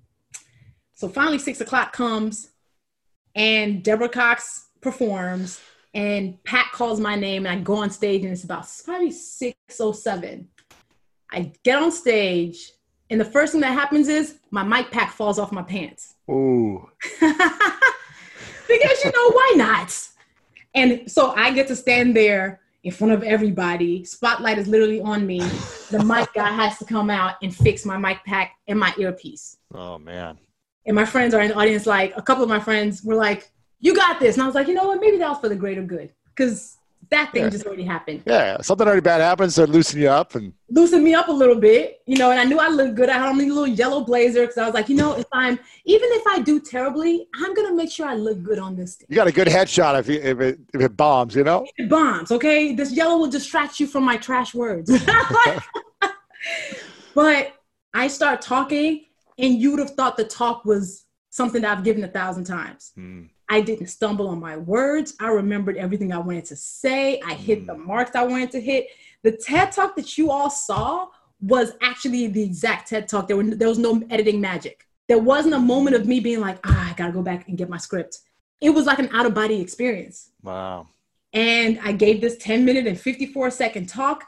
So finally 6 o'clock comes and Deborah Cox performs and Pat calls my name and I go on stage and it's about probably 6:07. I get on stage and the first thing that happens is my mic pack falls off my pants. Ooh. Because why not? And so I get to stand there in front of everybody. Spotlight is literally on me. The mic guy has to come out and fix my mic pack and my earpiece. Oh, man. And my friends are in the audience, like a couple of my friends were like, you got this. And I was like, you know what? Maybe that was for the greater good. Because that thing just already happened. Yeah, something already bad happens to loosen you up. And loosen me up a little bit, and I knew I looked good. I had on my little yellow blazer because I was like, even if I do terribly, I'm going to make sure I look good on this thing. You got a good headshot if it bombs, It bombs, okay? This yellow will distract you from my trash words. But I start talking, and you would have thought the talk was something that I've given 1,000 times. I didn't stumble on my words. I remembered everything I wanted to say. I hit the marks I wanted to hit. The TED Talk that you all saw was actually the exact TED Talk. There was no editing magic. There wasn't a moment of me being like, I got to go back and get my script. It was like an out-of-body experience. Wow. And I gave this 10-minute and 54-second talk.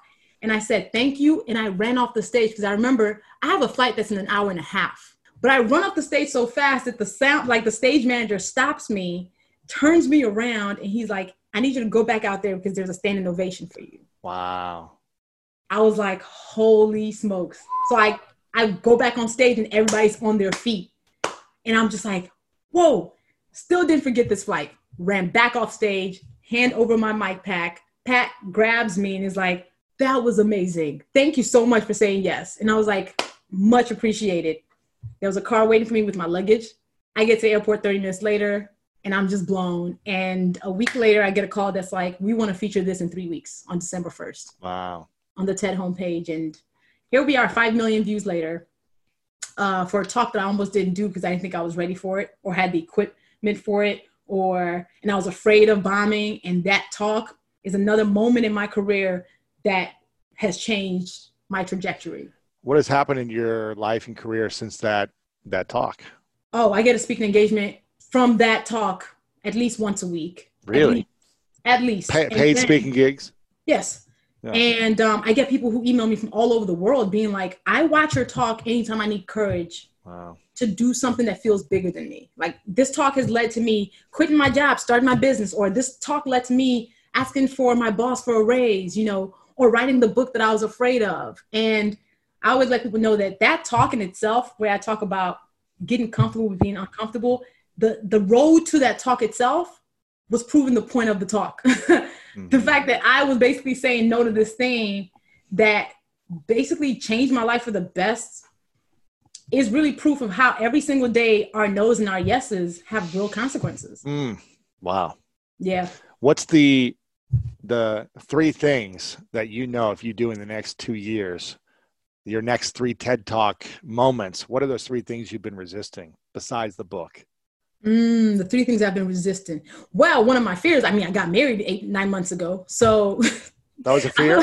And I said, thank you. And I ran off the stage because I remember I have a flight that's in an hour and a half. But I run up the stage so fast that the stage manager stops me, turns me around, and he's like, I need you to go back out there because there's a standing ovation for you. Wow. I was like, holy smokes. So I go back on stage and everybody's on their feet. And I'm just like, whoa, still didn't forget this flight. Ran back off stage, hand over my mic pack. Pat grabs me and is like, that was amazing. Thank you so much for saying yes. And I was like, much appreciated. There was a car waiting for me with my luggage. I get to the airport 30 minutes later and I'm just blown. And a week later, I get a call that's like, we want to feature this in 3 weeks on December 1st. Wow. On the TED homepage. And here we are 5 million views later for a talk that I almost didn't do because I didn't think I was ready for it or had the equipment for it, and I was afraid of bombing. And that talk is another moment in my career that has changed my trajectory. What has happened in your life and career since that talk? Oh, I get a speaking engagement from that talk at least once a week. Really? At least. Paid speaking gigs? Yes. Yeah. And I get people who email me from all over the world being like, I watch your talk anytime I need courage to do something that feels bigger than me. Like this talk has led to me quitting my job, starting my business, or this talk led to me asking for my boss for a raise, or writing the book that I was afraid of. And I always let people know that talk in itself, where I talk about getting comfortable with being uncomfortable, the road to that talk itself was proving the point of the talk. Mm-hmm. The fact that I was basically saying no to this thing that basically changed my life for the best is really proof of how every single day our no's and our yeses have real consequences. Wow. Yeah. What's the 3 things that if you do in the next 2 years, your next 3 TED Talk moments, what are those 3 things you've been resisting besides the book? The 3 things I've been resisting. Well, one of my fears, I got married 9 months ago. So that was a fear?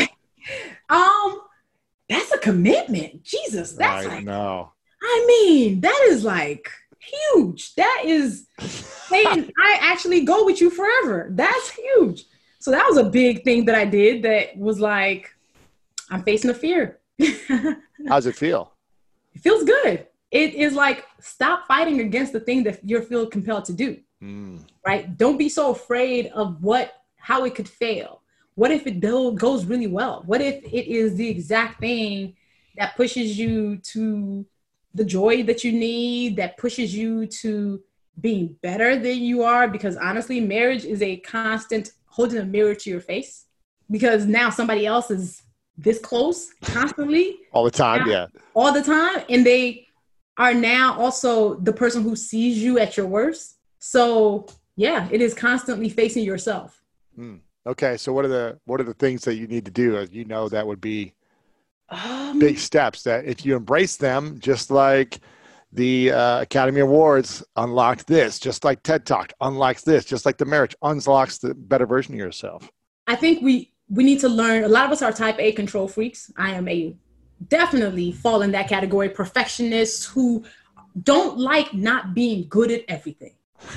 That's a commitment. Jesus. That's no. That is like huge. That is saying I actually go with you forever. That's huge. So that was a big thing that I did that was like, I'm facing a fear. How's it feel? It feels good. It is like, stop fighting against the thing that you feel compelled to do, right? Don't be so afraid of how it could fail. What if it goes really well? What if it is the exact thing that pushes you to the joy that you need, that pushes you to being better than you are? Because honestly, marriage is a constant holding a mirror to your face, because now somebody else is this close constantly. All the time, yeah. All the time. And they are now also the person who sees you at your worst. So yeah, it is constantly facing yourself. Okay. So what are the things that you need to do? That would be big steps that if you embrace them, just like the Academy Awards unlocked this, just like TED Talk unlocks this, just like the marriage unlocks the better version of yourself. I think we need to learn. A lot of us are type A control freaks. I am definitely fall in that category. Perfectionists who don't like not being good at everything.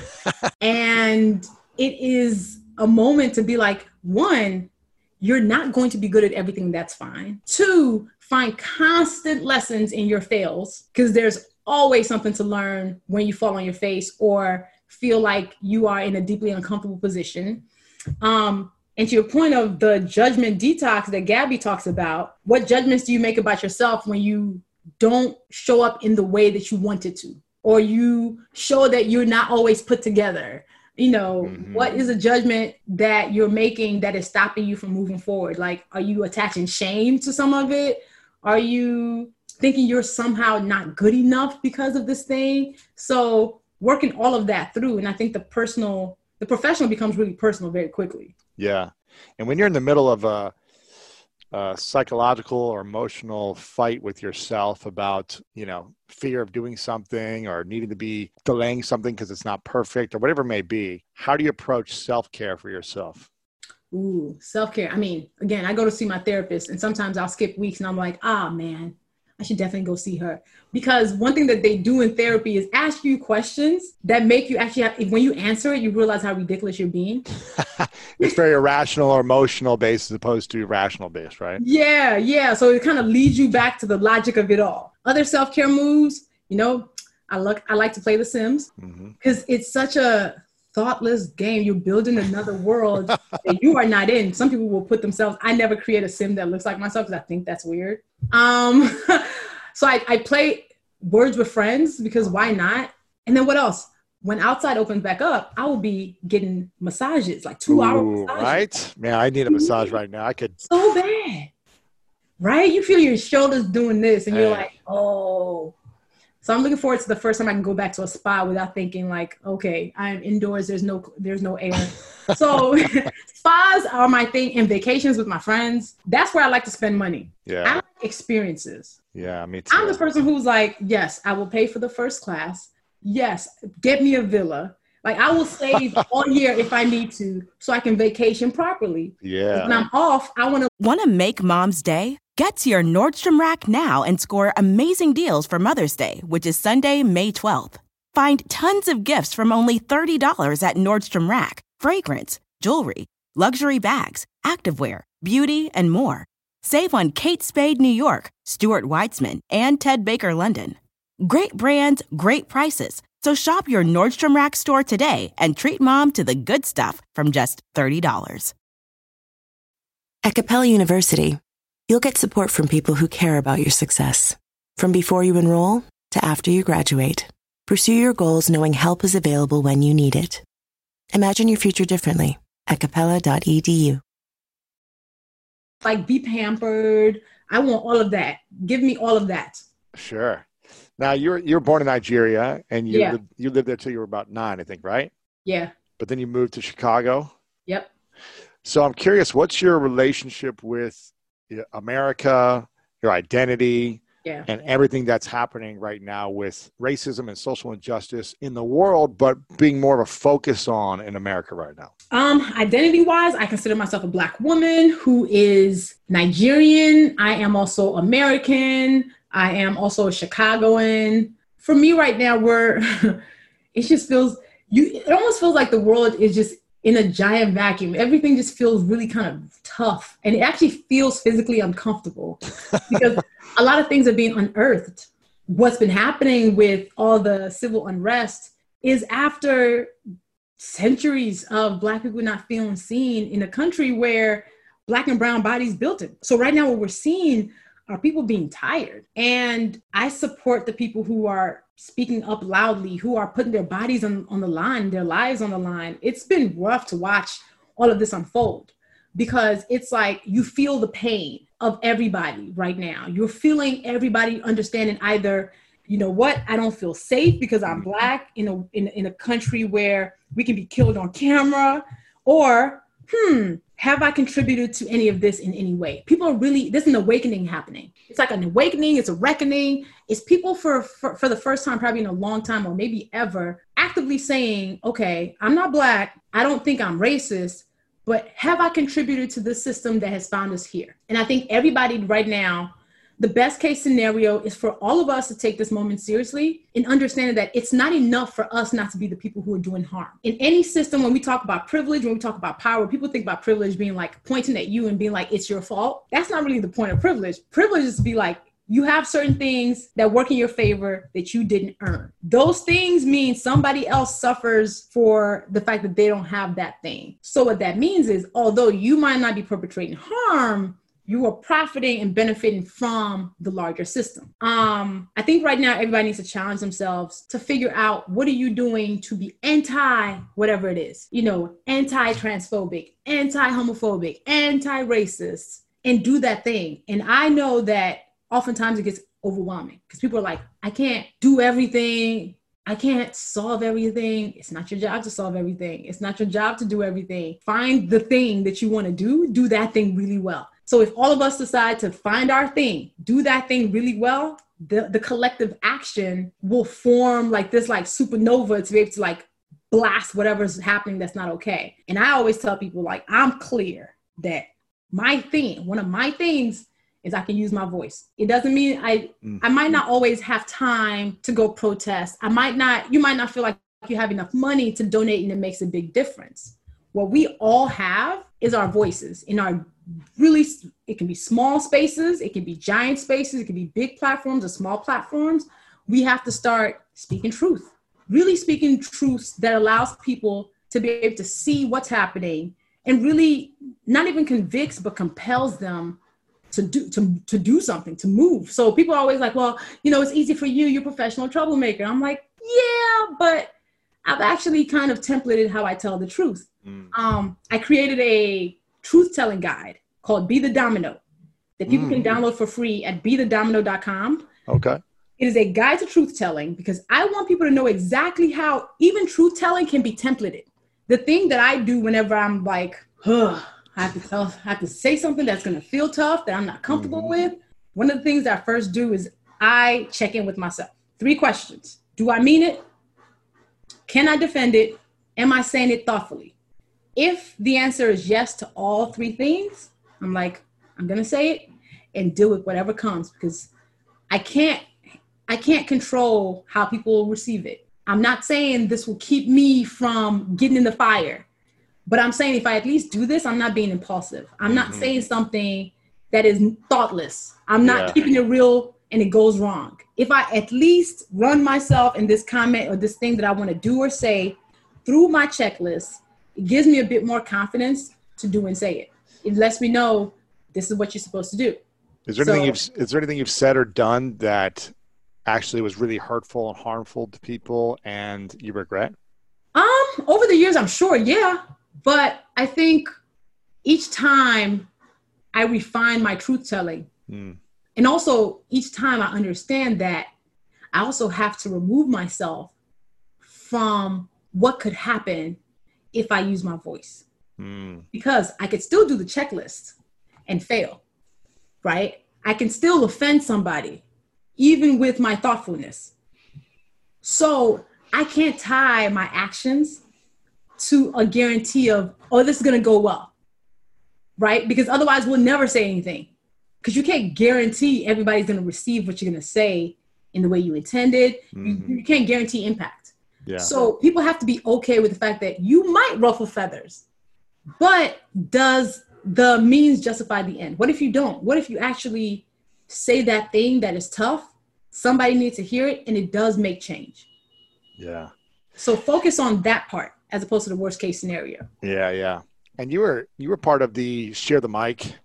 And it is a moment to be like, 1, you're not going to be good at everything. That's fine. 2, find constant lessons in your fails, because there's always something to learn when you fall on your face or feel like you are in a deeply uncomfortable position. And to your point of the judgment detox that Gabby talks about, what judgments do you make about yourself when you don't show up in the way that you wanted to, or you show that you're not always put together? What is a judgment that you're making that is stopping you from moving forward? Like, are you attaching shame to some of it? Are you thinking you're somehow not good enough because of this thing? So working all of that through. And I think the professional becomes really personal very quickly. Yeah. And when you're in the middle of a psychological or emotional fight with yourself about, fear of doing something or needing to be delaying something because it's not perfect or whatever it may be, how do you approach self-care for yourself? Ooh, self-care. Again, I go to see my therapist and sometimes I'll skip weeks and I'm like, man, I should definitely go see her. Because one thing that they do in therapy is ask you questions that make you actually have, when you answer it, you realize how ridiculous you're being. It's very irrational or emotional based as opposed to rational based, right? Yeah. So it kind of leads you back to the logic of it all. Other self-care moves, you know, I like to play The Sims because it's such a thoughtless game. You're building another world that you are not in. Some people will put themselves, I never create a sim that looks like myself because I think that's weird. So I play Words with Friends because why not? And then what else? When outside opens back up, I will be getting massages, like 2-hour massages. Right? Man, I need a massage right now. I could. So bad. Right? You feel your shoulders doing this and you're like, oh. So I'm looking forward to the first time I can go back to a spa without thinking like, okay, I'm indoors. There's no air. So spas are my thing, and vacations with my friends. That's where I like to spend money. Yeah. I like experiences. Yeah, me too. I'm the person who's like, yes, I will pay for the first class. Yes, get me a villa. Like I will save all year if I need to so I can vacation properly. Yeah. When I'm off, I want to. Want to make Mom's day? Get to your Nordstrom Rack now and score amazing deals for Mother's Day, which is Sunday, May 12th. Find tons of gifts from only $30 at Nordstrom Rack. Fragrance, jewelry, luxury bags, activewear, beauty, and more. Save on Kate Spade New York, Stuart Weitzman, and Ted Baker London. Great brands, great prices. So shop your Nordstrom Rack store today and treat Mom to the good stuff from just $30. At Capella University, you'll get support from people who care about your success. From before you enroll to after you graduate, pursue your goals knowing help is available when you need it. Imagine your future differently at capella.edu. Like be pampered. I want all of that. Give me all of that. Sure. Now you're born in Nigeria and you lived there till you were about 9, I think, right? Yeah. But then you moved to Chicago. Yep. So I'm curious, what's your relationship with America, your identity, and everything that's happening right now with racism and social injustice in the world, but being more of a focus on in America right now? Identity-wise, I consider myself a Black woman who is Nigerian. I am also American. I am also a Chicagoan. For me right now, it just feels, it almost feels like the world is just in a giant vacuum. Everything just feels really kind of tough. And it actually feels physically uncomfortable because a lot of things are being unearthed. What's been happening with all the civil unrest is after centuries of Black people not feeling seen in a country where Black and brown bodies built it. So right now what we're seeing are people being tired. And I support the people who are speaking up loudly, who are putting their bodies on the line, their lives on the line. It's been rough to watch all of this unfold because it's like you feel the pain of everybody right now. You're feeling everybody understanding either, you know what, I don't feel safe because I'm Black in a country where we can be killed on camera, or have I contributed to any of this in any way? People are really, there's an awakening happening. It's like an awakening, it's a reckoning. It's people for the first time, probably in a long time or maybe ever, actively saying, okay, I'm not Black. I don't think I'm racist, but have I contributed to the system that has found us here? And I think everybody right now, the best case scenario is for all of us to take this moment seriously and understanding that it's not enough for us not to be the people who are doing harm. In any system, when we talk about privilege, when we talk about power, people think about privilege being like pointing at you and being like, it's your fault. That's not really the point of privilege. Privilege is to be like, you have certain things that work in your favor that you didn't earn. Those things mean somebody else suffers for the fact that they don't have that thing. So what that means is, although you might not be perpetrating harm, you are profiting and benefiting from the larger system. I think right now everybody needs to challenge themselves to figure out, what are you doing to be anti whatever it is, anti-transphobic, anti-homophobic, anti-racist, and do that thing. And I know that oftentimes it gets overwhelming because people are like, I can't do everything. I can't solve everything. It's not your job to solve everything. It's not your job to do everything. Find the thing that you want to do that thing really well. So if all of us decide to find our thing, do that thing really well, the collective action will form like this like supernova to be able to like blast whatever's happening that's not okay. And I always tell people like, I'm clear that my thing, one of my things is I can use my voice. It doesn't mean I might not always have time to go protest. You might not feel like you have enough money to donate, and it makes a big difference. What we all have is our voices in our it can be small spaces, it can be giant spaces, it can be big platforms or small platforms. We have to start speaking truth, really speaking truths that allows people to be able to see what's happening and really not even convicts, but compels them to do something, to move. So people are always like, well, it's easy for you, you're a professional troublemaker. I'm like, yeah, but I've actually kind of templated how I tell the truth. I created a truth-telling guide called Be the Domino that people can download for free at bethedomino.com. Okay. It is a guide to truth-telling because I want people to know exactly how even truth-telling can be templated. The thing that I do whenever I'm like, I have to say something that's going to feel tough, that I'm not comfortable with. One of the things that I first do is I check in with myself. 3 questions. Do I mean it? Can I defend it? Am I saying it thoughtfully? If the answer is yes to all 3 things, I'm like, I'm going to say it and deal with whatever comes, because I can't control how people receive it. I'm not saying this will keep me from getting in the fire, but I'm saying if I at least do this, I'm not being impulsive. I'm not saying something that is thoughtless. I'm not keeping it real and it goes wrong. If I at least run myself in this comment or this thing that I want to do or say through my checklist, it gives me a bit more confidence to do and say it. It lets me know this is what you're supposed to do. Is there anything you've said or done that actually was really hurtful and harmful to people and you regret? Over the years, I'm sure, yeah. But I think each time I refine my truth telling, and also each time I understand that I also have to remove myself from what could happen if I use my voice. Because I could still do the checklist and fail, right? I can still offend somebody, even with my thoughtfulness. So I can't tie my actions to a guarantee of, this is going to go well, right? Because otherwise we'll never say anything, because you can't guarantee everybody's going to receive what you're going to say in the way you intended. You can't guarantee impact. Yeah. So people have to be okay with the fact that you might ruffle feathers, but does the means justify the end? What if you don't? What if you actually say that thing that is tough? Somebody needs to hear it and it does make change. Yeah. So focus on that part as opposed to the worst case scenario. Yeah. And you were part of the Share the Mic.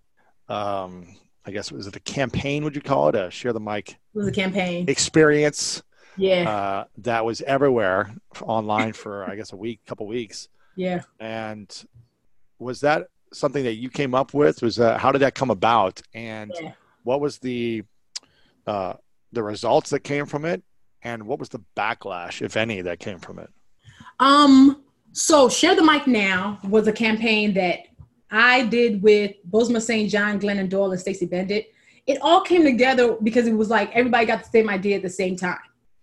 I guess, was it a campaign? Would you call it a Share the Mic? It was a campaign experience. Yeah. That was everywhere online for, I guess, couple weeks. Yeah. And was that something that you came up with? How did that come about? And what was the results that came from it? And what was the backlash, if any, that came from it? So Share the Mic Now was a campaign that I did with Bozoma St. John, Glennon Doyle, and Stacey Bendick. It all came together because it was like everybody got the same idea at the same time.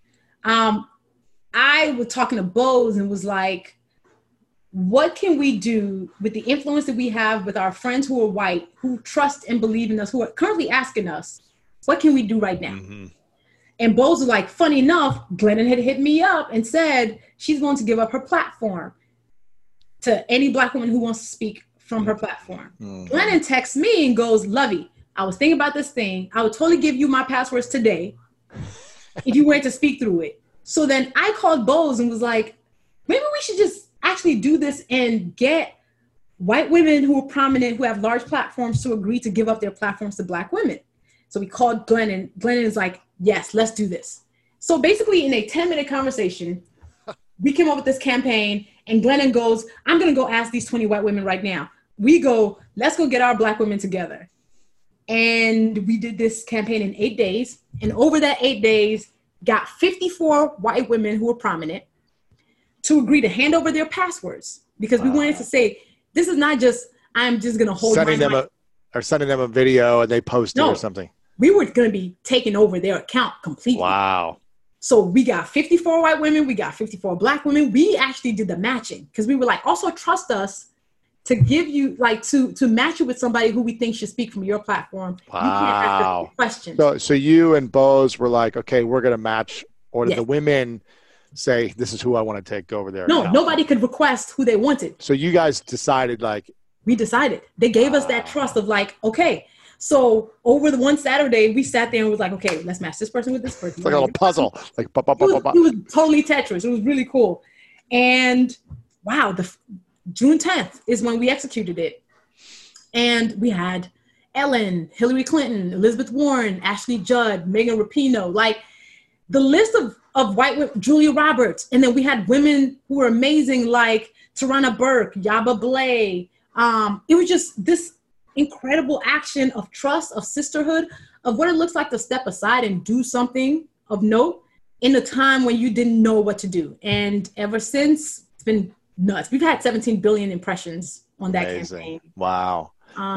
I was talking to Boz and was like, what can we do with the influence that we have with our friends who are white, who trust and believe in us, who are currently asking us, what can we do right now? And Boz was like, funny enough, Glennon had hit me up and said she's going to give up her platform to any Black woman who wants to speak from her platform. Glennon texts me and goes, Lovey, I was thinking about this thing. I would totally give you my passwords today if you wanted to speak through it. So then I called Boz and was like, maybe we should just actually do this and get white women who are prominent, who have large platforms, to agree to give up their platforms to Black women. So we called Glennon. Glennon is like, yes, let's do this. So basically in a 10-minute conversation, we came up with this campaign, and Glennon goes, I'm going to go ask these 20 white women right now. We go, let's go get our Black women together. And we did this campaign in 8 days. And over that 8 days, got 54 white women who were prominent to agree to hand over their passwords, because we wanted to say, this is not just, I'm just going to hold sending them a video and they post it or something. We were going to be taking over their account completely. Wow. So we got 54 white women. We got 54 Black women. We actually did the matching because we were like, also trust us to give you like to match you with somebody who we think should speak from your platform. Wow. You can't ask questions. So you and Bose were like, okay, we're going to match, or did Yes. the women say, this is who I want to take over there? No, now? nobody could request who they wanted. So you guys decided like, We decided. They gave us that trust of like, okay. So over the one Saturday, we sat there and was like, okay, let's match this person with this person. it's like a little puzzle. Like, It was totally Tetris. It was really cool. And wow, June 10th is when we executed it. And we had Ellen, Hillary Clinton, Elizabeth Warren, Ashley Judd, Megan Rapinoe, like the list of white women, Julia Roberts. And then we had women who were amazing, like Tarana Burke, Yaba Blay. It was just this incredible action of trust, of sisterhood, of what it looks like to step aside and do something of note in a time when you didn't know what to do. And ever since, it's been nuts. We've had 17 billion impressions on that campaign. Wow.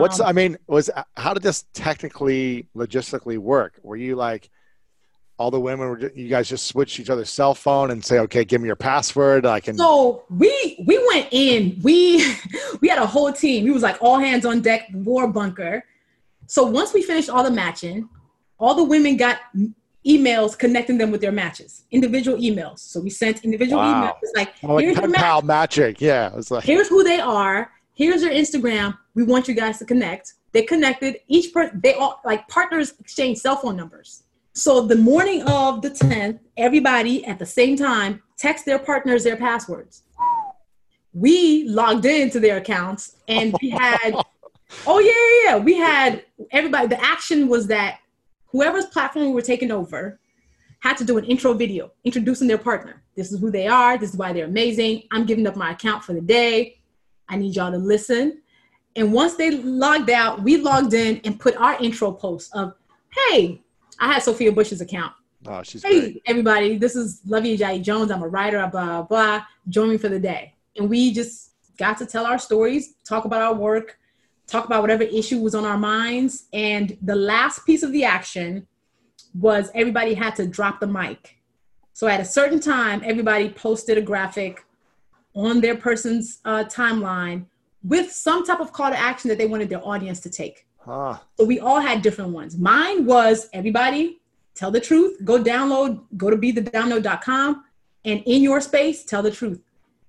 How did this technically, logistically work? Were you like, all the women you guys just switch each other's cell phone and say, okay, give me your password. So we went in, we had a whole team. We was like all hands on deck, war bunker. So once we finished all the matching, all the women got emails connecting them with their matches, individual emails. So we sent individual emails. It's like, here's your match. Magic. Yeah. It was like, here's who they are. Here's your Instagram. We want you guys to connect. They connected. Each person, they all like partners exchange cell phone numbers. So the morning of the 10th, everybody at the same time text their partners their passwords. We logged into their accounts and we had, we had everybody. The action was that whoever's platform we were taking over had to do an intro video introducing their partner. This is who they are. This is why they're amazing. I'm giving up my account for the day. I need y'all to listen. And once they logged out, we logged in and put our intro post of, hey, I had Sophia Bush's account. Oh, she's hey, great. Everybody, this is Lovey Ajayi Jones. I'm a writer, blah, blah, blah. Join me for the day. And we just got to tell our stories, talk about our work, talk about whatever issue was on our minds. And the last piece of the action was everybody had to drop the mic. So at a certain time, everybody posted a graphic on their person's timeline with some type of call to action that they wanted their audience to take. So we all had different ones. Mine was, everybody tell the truth, go to bethedownload.com, and in your space, tell the truth.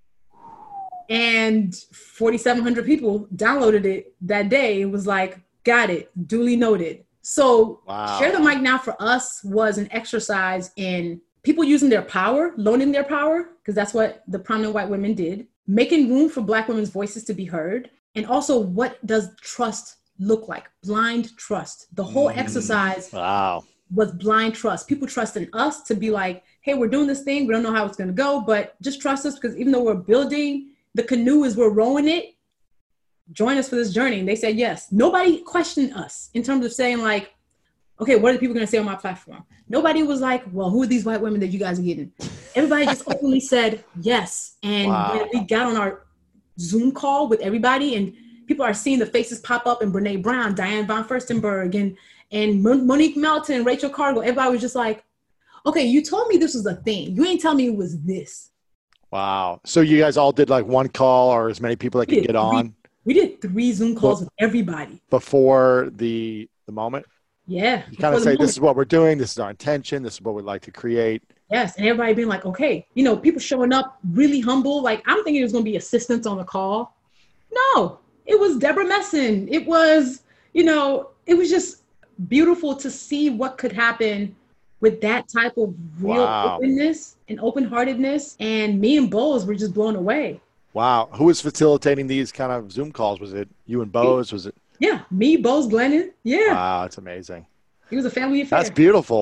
And 4,700 people downloaded it that day. It was like, got it, duly noted. So Share the Mic Now for us was an exercise in people using their power, loaning their power, because that's what the prominent white women did, making room for Black women's voices to be heard, and also what does trust look like? Blind trust. The whole exercise was blind trust. People trusting us to be like, hey, we're doing this thing. We don't know how it's going to go, but just trust us because even though we're building the canoe as we're rowing it, join us for this journey. And they said yes. Nobody questioned us in terms of saying like, okay, what are the people going to say on my platform? Nobody was like, well, who are these white women that you guys are getting? Everybody just openly said yes. And when we got on our Zoom call with everybody and people are seeing the faces pop up in Brene Brown, Diane von Furstenberg, and Monique Melton, Rachel Cargill. Everybody was just like, okay, you told me this was a thing. You ain't tell me it was this. Wow. So you guys all did like one call or as many people that could get on? We did 3 Zoom calls with everybody. Before the moment? Yeah. You kind of say, this is what we're doing. This is our intention. This is what we'd like to create. Yes. And everybody being like, okay, people showing up really humble. Like I'm thinking it was going to be assistants on the call. No. It was Deborah Messon. It was, it was just beautiful to see what could happen with that type of real openness and open-heartedness. And me and Bose were just blown away. Wow. Who was facilitating these kind of Zoom calls? Was it you and Bose? Was it? Yeah, me, Bose, Glennon. Yeah. Wow, that's amazing. It was a family affair. That's beautiful.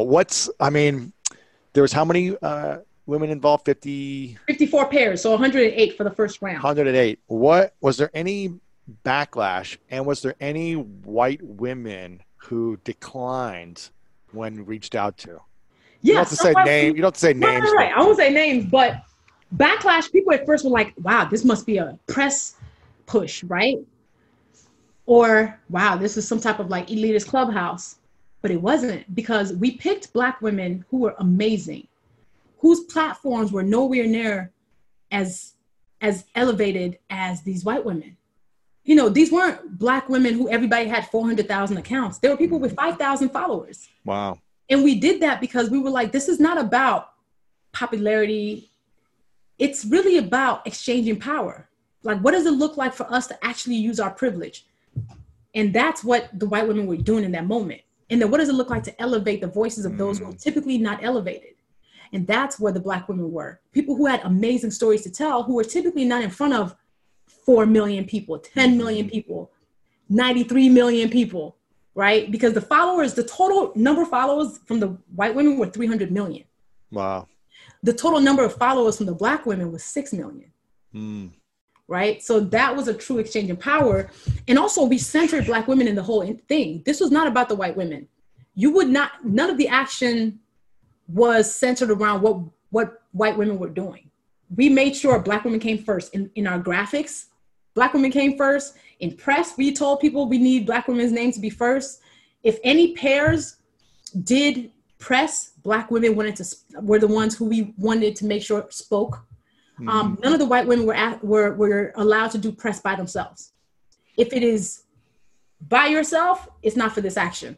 There was how many women involved? 54 pairs, so 108 for the first round. 108. Was there any backlash, and was there any white women who declined when reached out to? Yeah, you don't have to say names. You don't have to say names. Right. I won't say names, but backlash. People at first were like, "Wow, this must be a press push, right?" Or, "Wow, this is some type of like elitist clubhouse." But it wasn't, because we picked Black women who were amazing, whose platforms were nowhere near as elevated as these white women. you know, these weren't Black women who everybody had 400,000 accounts. There were people with 5,000 followers. Wow. And we did that because we were like, this is not about popularity. It's really about exchanging power. Like, what does it look like for us to actually use our privilege? And that's what the white women were doing in that moment. And then what does it look like to elevate the voices of those who are typically not elevated? And that's where the Black women were. People who had amazing stories to tell, who were typically not in front of 4 million people, 10 million people, 93 million people, right? Because the followers, the total number of followers from the white women were 300 million. Wow. The total number of followers from the Black women was 6 million. Right? So that was a true exchange in power. And also we centered Black women in the whole thing. This was not about the white women. You would not, none of the action was centered around what white women were doing. We made sure Black women came first in our graphics. Black women came first in press. We told people we need Black women's names to be first. If any pairs did press, Black women were the ones who we wanted to make sure spoke. None of the white women were allowed to do press by themselves. If it is by yourself, it's not for this action.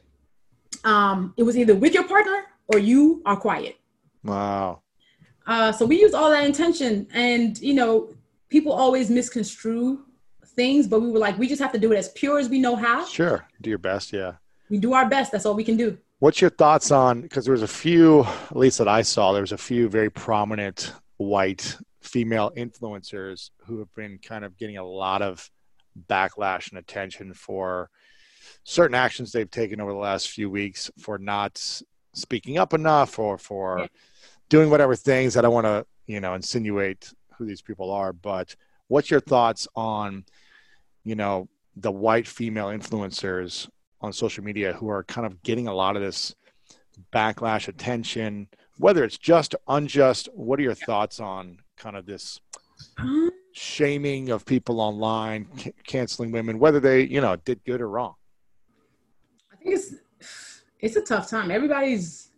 It was either with your partner or you are quiet. Wow. So we used all that intention, and, you know, people always misconstrue things, but we were like, we just have to do it as pure as we know how. Sure. Do your best. Yeah. We do our best. That's all we can do. What's your thoughts on, because there was a few, at least that I saw, there was a few very prominent white female influencers who have been kind of getting a lot of backlash and attention for certain actions they've taken over the last few weeks for not speaking up enough or for doing whatever things. I don't want to, you know, insinuate who these people are, but what's your thoughts on, you know, the white female influencers on social media who are kind of getting a lot of this backlash attention, whether it's just or unjust? What are your thoughts on kind of this shaming of people online, canceling women, whether they, you know, did good or wrong? I think it's a tough time. Everybody's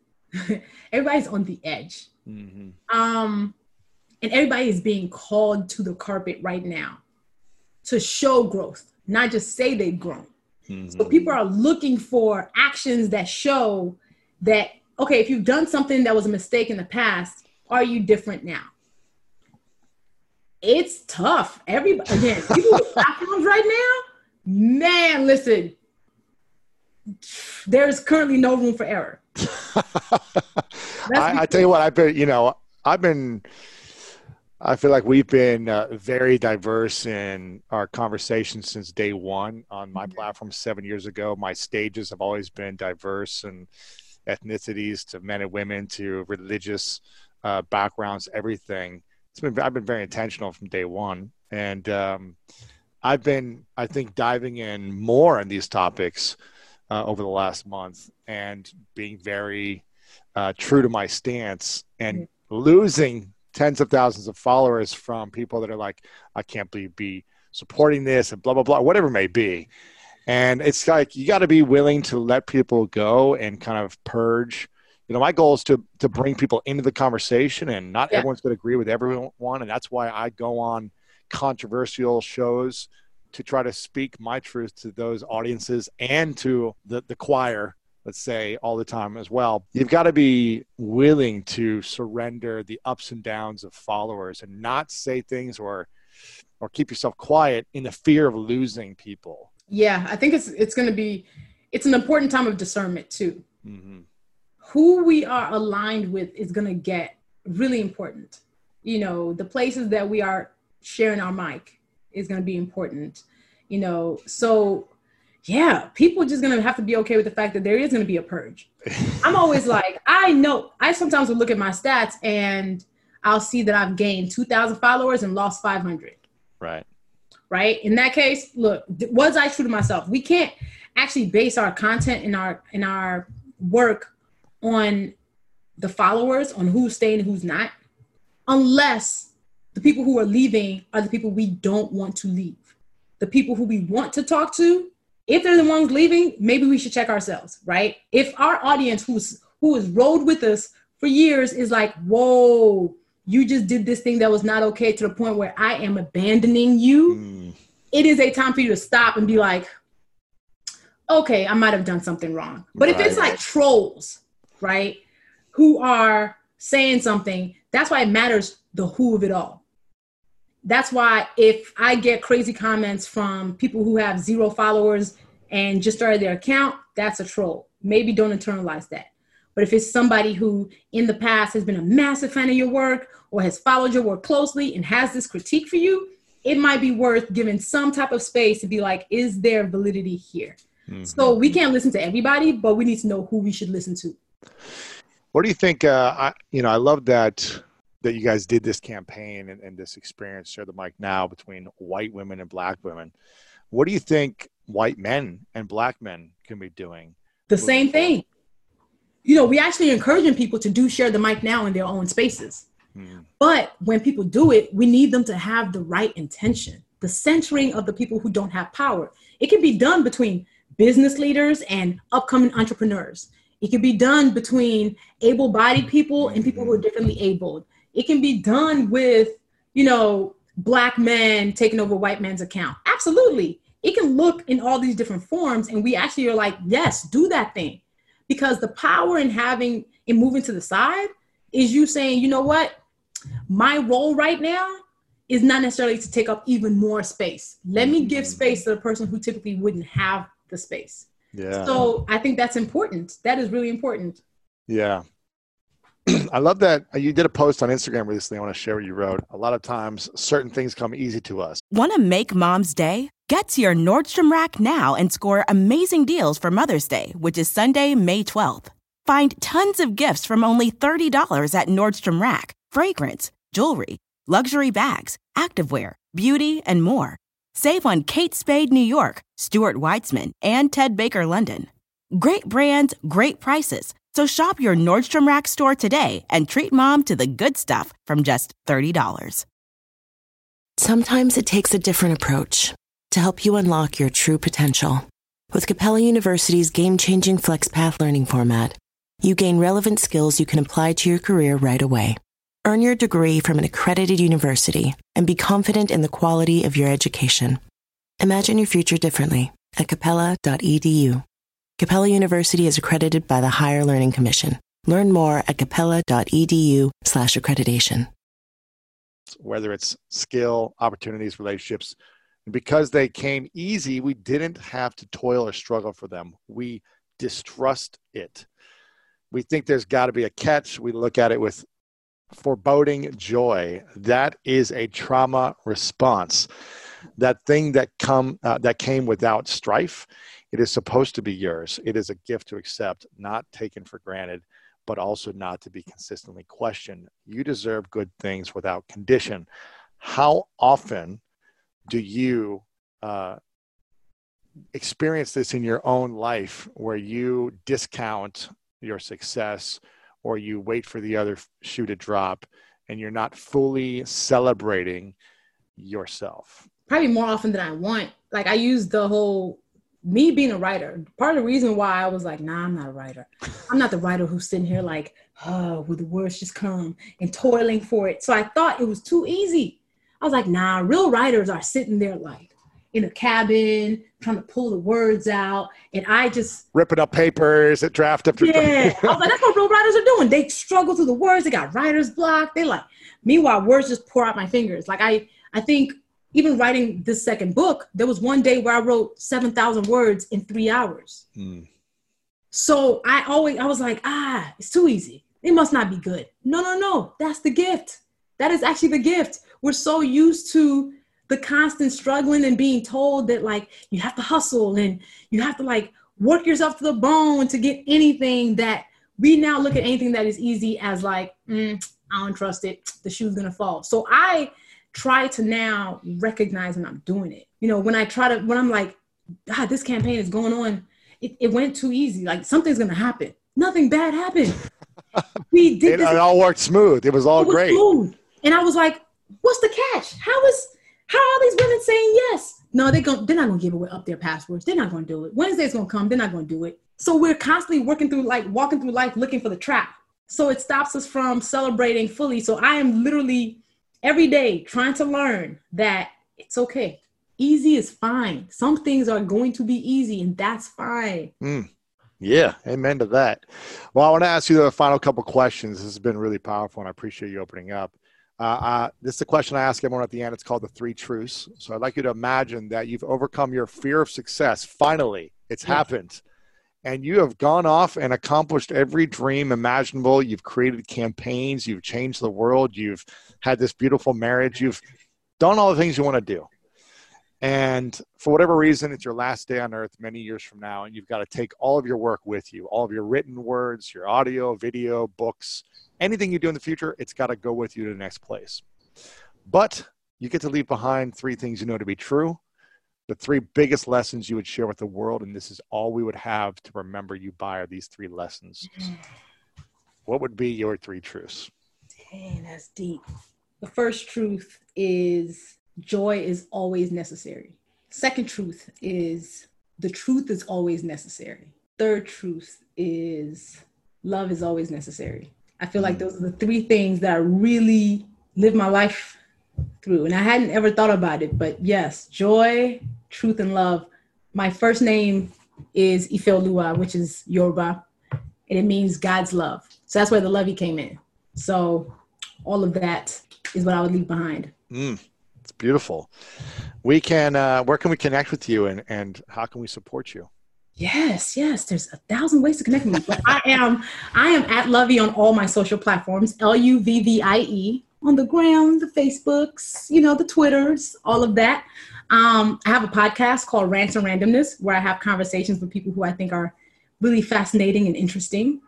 on the edge. And everybody is being called to the carpet right now to show growth, not just say they've grown. So people are looking for actions that show that, okay, if you've done something that was a mistake in the past, are you different now? It's tough. People with platforms right now, man, listen, there's currently no room for error. I tell you what, I feel like we've been very diverse in our conversations since day one on my platform 7 years ago. My stages have always been diverse, and ethnicities to men and women to religious backgrounds, everything. I've been very intentional from day one. And I've been, I think, diving in more on these topics over the last month and being very true to my stance and losing tens of thousands of followers from people that are like, I can't be supporting this and blah, blah, blah, whatever it may be. And it's like, you got to be willing to let people go and kind of purge. You know, my goal is to bring people into the conversation, and not everyone's going to agree with everyone. And that's why I go on controversial shows to try to speak my truth to those audiences and to the choir, let's say, all the time as well. You've got to be willing to surrender the ups and downs of followers and not say things or keep yourself quiet in the fear of losing people. Yeah, I think it's an important time of discernment too. Who we are aligned with is going to get really important. You know, the places that we are sharing our mic is going to be important, you know. So yeah, people are just going to have to be okay with the fact that there is going to be a purge. I'm always like, I sometimes will look at my stats and I'll see that I've gained 2,000 followers and lost 500. Right. In that case, look, was I true to myself? We can't actually base our content in our work on the followers, on who's staying and who's not, unless the people who are leaving are the people we don't want to leave. The people who we want to talk to, if they're the ones leaving, maybe we should check ourselves, right? If our audience who has rode with us for years is like, whoa, you just did this thing that was not okay to the point where I am abandoning you, it is a time for you to stop and be like, okay, I might have done something wrong. But if it's like trolls, right, who are saying something, that's why it matters the who of it all. That's why if I get crazy comments from people who have 0 followers and just started their account, that's a troll. Maybe don't internalize that. But if it's somebody who in the past has been a massive fan of your work or has followed your work closely and has this critique for you, it might be worth giving some type of space to be like, is there validity here? Mm-hmm. So we can't listen to everybody, but we need to know who we should listen to. What do you think? I love that you guys did this campaign and this experience, Share the Mic Now, between white women and black women. What do you think white men and black men can be doing? The same thing. You know, we actually encouraging people to do Share the Mic Now in their own spaces. But when people do it, we need them to have the right intention, the centering of the people who don't have power. It can be done between business leaders and upcoming entrepreneurs. It can be done between able-bodied people and people who are differently abled. It can be done with, you know, black men taking over white men's account. Absolutely. It can look in all these different forms. And we actually are like, yes, do that thing. Because the power in moving to the side is you saying, you know what? My role right now is not necessarily to take up even more space. Let me give space to the person who typically wouldn't have the space. Yeah. So I think that's important. That is really important. Yeah. I love that you did a post on Instagram recently. I want to share what you wrote. A lot of times, certain things come easy to us. Want to make Mom's day? Get to your Nordstrom Rack now and score amazing deals for Mother's Day, which is Sunday, May 12th. Find tons of gifts from only $30 at Nordstrom Rack. Fragrance, jewelry, luxury bags, activewear, beauty, and more. Save on Kate Spade New York, Stuart Weitzman, and Ted Baker London. Great brands, great prices. So shop your Nordstrom Rack store today and treat Mom to the good stuff from just $30. Sometimes it takes a different approach to help you unlock your true potential. With Capella University's game-changing FlexPath learning format, you gain relevant skills you can apply to your career right away. Earn your degree from an accredited university and be confident in the quality of your education. Imagine your future differently at capella.edu. Capella University is accredited by the Higher Learning Commission. Learn more at capella.edu/accreditation. Whether it's skill, opportunities, relationships, because they came easy, we didn't have to toil or struggle for them. We distrust it. We think there's got to be a catch. We look at it with foreboding joy. That is a trauma response. That thing that came without strife, it is supposed to be yours. It is a gift to accept, not taken for granted, but also not to be consistently questioned. You deserve good things without condition. How often do you experience this in your own life where you discount your success or you wait for the other shoe to drop and you're not fully celebrating yourself? Probably more often than I want. Like I use the whole, me being a writer, part of the reason why I was like, nah, I'm not a writer. I'm not the writer who's sitting here like, oh, will the words just come and toiling for it. So I thought it was too easy. I was like, nah, real writers are sitting there like in a cabin, trying to pull the words out. And I just ripping up papers at draft after draft. Yeah. I was like, that's what real writers are doing. They struggle through the words. They got writer's block. They like, meanwhile, words just pour out my fingers. Like I think even writing this second book, there was one day where I wrote 7,000 words in 3 hours. So I was like, it's too easy. It must not be good. No. That's the gift. That is actually the gift. We're so used to the constant struggling and being told that like, you have to hustle and you have to like work yourself to the bone to get anything, that we now look at anything that is easy as like, I don't trust it. The shoe's going to fall. So I try to now recognize when I'm doing it. You know, when I'm like, this campaign is going on, it went too easy. Like something's going to happen. Nothing bad happened. We did it all worked smooth. It was all great. Smooth. And I was like, what's the catch? How are these women saying yes? No, they're not going to give up their passwords. They're not going to do it. Wednesday's going to come. They're not going to do it. So we're constantly walking through life looking for the trap. So it stops us from celebrating fully. So I am literally every day trying to learn that it's okay. Easy is fine. Some things are going to be easy, and that's fine. Yeah, amen to that. Well, I want to ask you the final couple questions. This has been really powerful, and I appreciate you opening up. This is a question I ask everyone at the end. It's called the 3 truths. So I'd like you to imagine that you've overcome your fear of success. Finally, it's happened. And you have gone off and accomplished every dream imaginable. You've created campaigns. You've changed the world. You've had this beautiful marriage. You've done all the things you want to do. And for whatever reason, it's your last day on earth many years from now, and you've got to take all of your work with you, all of your written words, your audio, video, books, anything you do in the future, it's got to go with you to the next place. But you get to leave behind 3 things you know to be true, the 3 biggest lessons you would share with the world, and this is all we would have to remember you by are these 3 lessons. What would be your 3 truths? Dang, that's deep. The first truth is joy is always necessary. Second truth is the truth is always necessary. Third truth is love is always necessary. I feel like those are the 3 things that I really live my life through. And I hadn't ever thought about it, but yes, joy, truth, and love. My first name is Ifeoluwa, which is Yoruba, and it means God's love. So that's where the lovey came in. So all of that is what I would leave behind. It's beautiful. We can, where can we connect with you and how can we support you? Yes. There's 1,000 ways to connect with me. But I am at Lovey on all my social platforms, LUVVIE, on the gram, the Facebooks, the Twitters, all of that. I have a podcast called Rants and Randomness, where I have conversations with people who I think are really fascinating and interesting.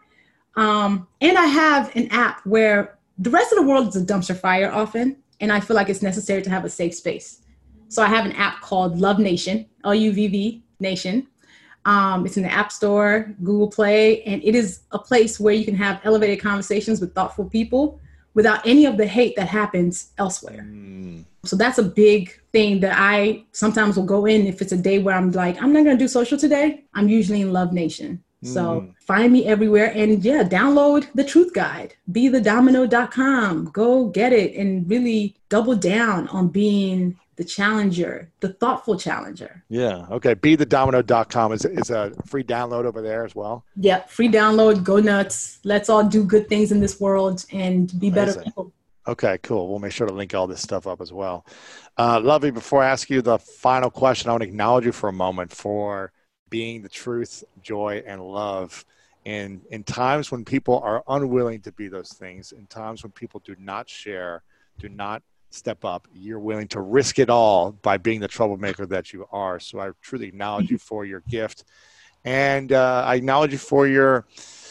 And I have an app where the rest of the world is a dumpster fire often, and I feel like it's necessary to have a safe space. So I have an app called Love Nation, LUVV Nation. It's in the App Store, Google Play, and it is a place where you can have elevated conversations with thoughtful people without any of the hate that happens elsewhere. So that's a big thing that I sometimes will go in if it's a day where I'm like, I'm not going to do social today. I'm usually in Love Nation. So find me everywhere, and download the Truth Guide, bethedomino.com. Go get it and really double down on being the challenger, the thoughtful challenger. Yeah. Okay. Bethedomino.com is a free download over there as well. Yeah. Free download. Go nuts. Let's all do good things in this world and be better people. Okay, cool. We'll make sure to link all this stuff up as well. Lovey, before I ask you the final question, I want to acknowledge you for a moment for being the truth, joy, and love in times when people are unwilling to be those things, in times when people do not share, do not step up, you're willing to risk it all by being the troublemaker that you are. So I truly acknowledge you for your gift. And I acknowledge you for your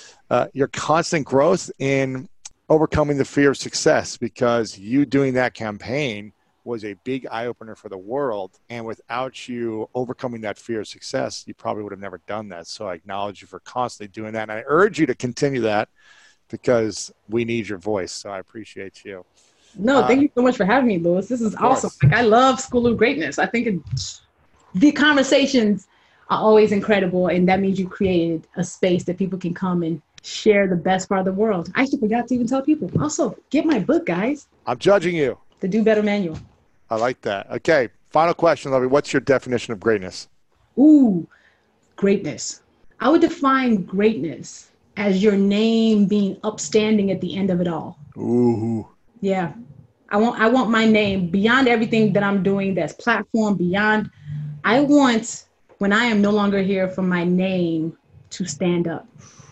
constant growth in overcoming the fear of success, because you doing that campaign was a big eye-opener for the world. And without you overcoming that fear of success, you probably would have never done that. So I acknowledge you for constantly doing that. And I urge you to continue that because we need your voice. So I appreciate you. No, thank you so much for having me, Louis. This is awesome. Like, I love School of Greatness. I think the conversations are always incredible. And that means you created a space that people can come and share the best part of the world. I actually forgot to even tell people. Also, get my book, guys. I'm judging you. The Do Better Manual. I like that. Okay. Final question, Lovey. What's your definition of greatness? Ooh, greatness. I would define greatness as your name being upstanding at the end of it all. Ooh. Yeah. I want my name beyond everything that I'm doing that's platform beyond. I want, when I am no longer here, for my name to stand up.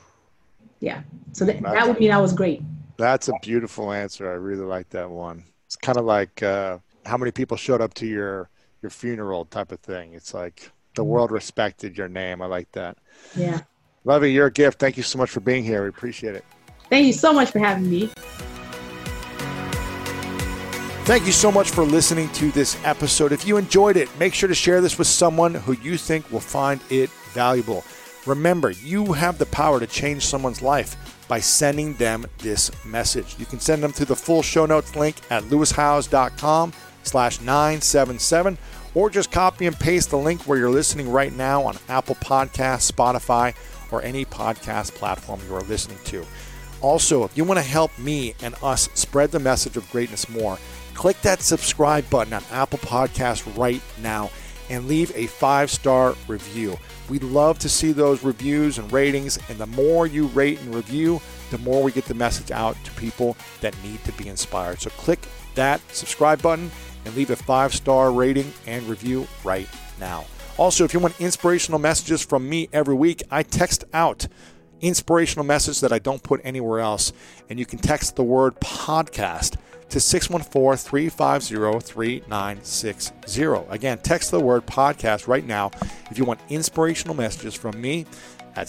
Yeah. So that would mean I was great. That's a beautiful answer. I really like that one. It's kind of like how many people showed up to your funeral type of thing. It's like the world respected your name. I like that. Yeah. Lovey, you're a gift. Thank you so much for being here. We appreciate it. Thank you so much for having me. Thank you so much for listening to this episode. If you enjoyed it, make sure to share this with someone who you think will find it valuable. Remember, you have the power to change someone's life by sending them this message. You can send them through the full show notes link at lewishowes.com/977, or just copy and paste the link where you're listening right now on Apple Podcasts, Spotify, or any podcast platform you are listening to. Also, if you want to help me and us spread the message of greatness more, click that subscribe button on Apple Podcasts right now and leave a 5-star review. We love to see those reviews and ratings, and the more you rate and review, the more we get the message out to people that need to be inspired. So click that subscribe button and leave a 5-star rating and review right now. Also, if you want inspirational messages from me every week, I text out inspirational message that I don't put anywhere else, and you can text the word podcast to 614-350-3960. Again, text the word podcast right now if you want inspirational messages from me at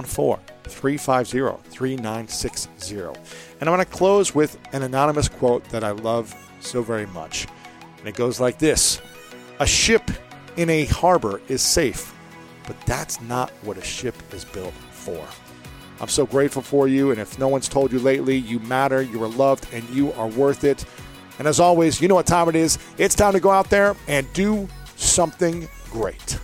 614-350-3960. And I'm going to close with an anonymous quote that I love so very much. And it goes like this: a ship in a harbor is safe, but that's not what a ship is built for. I'm so grateful for you, and if no one's told you lately, you matter, you are loved, and you are worth it. And as always, you know what time it is. It's time to go out there and do something great.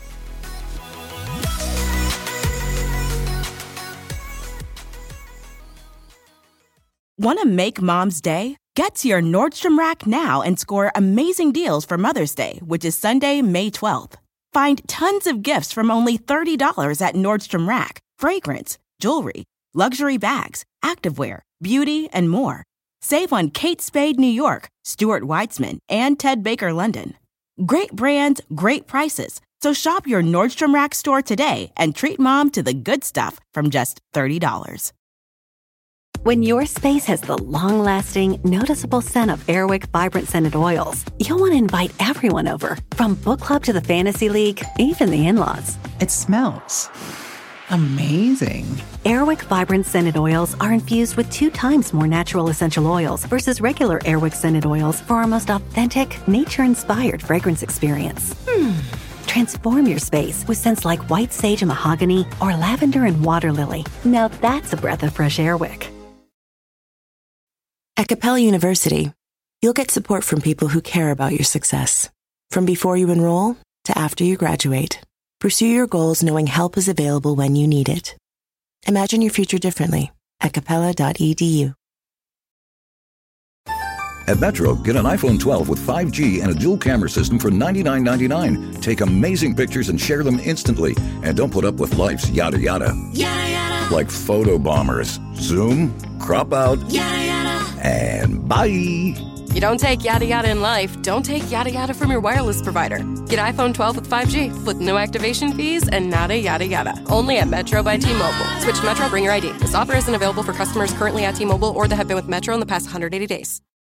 Want to make Mom's day? Get to your Nordstrom Rack now and score amazing deals for Mother's Day, which is Sunday, May 12th. Find tons of gifts from only $30 at Nordstrom Rack. Fragrance, jewelry, luxury bags, activewear, beauty, and more. Save on Kate Spade New York, Stuart Weitzman, and Ted Baker London. Great brands, great prices. So shop your Nordstrom Rack store today and treat Mom to the good stuff from just $30. When your space has the long-lasting, noticeable scent of Airwick Vibrant Scented Oils, you'll want to invite everyone over, from book club to the fantasy league, even the in-laws. It smells amazing. Airwick Vibrant Scented Oils are infused with 2 times more natural essential oils versus regular Airwick Scented Oils for our most authentic, nature-inspired fragrance experience. Transform your space with scents like white sage and mahogany or lavender and water lily. Now that's a breath of fresh Airwick. At Capella University, you'll get support from people who care about your success. From before you enroll to after you graduate, pursue your goals knowing help is available when you need it. Imagine your future differently at capella.edu. At Metro, get an iPhone 12 with 5G and a dual camera system for $99.99. Take amazing pictures and share them instantly. And don't put up with life's yada yada. Yada yada. Like photo bombers. Zoom, crop out, yada yada. And bye. You don't take yada yada in life, don't take yada yada from your wireless provider. Get iPhone 12 with 5G with no activation fees and nada yada yada. Only at Metro by T-Mobile. Switch to Metro, bring your ID. This offer isn't available for customers currently at T-Mobile or that have been with Metro in the past 180 days.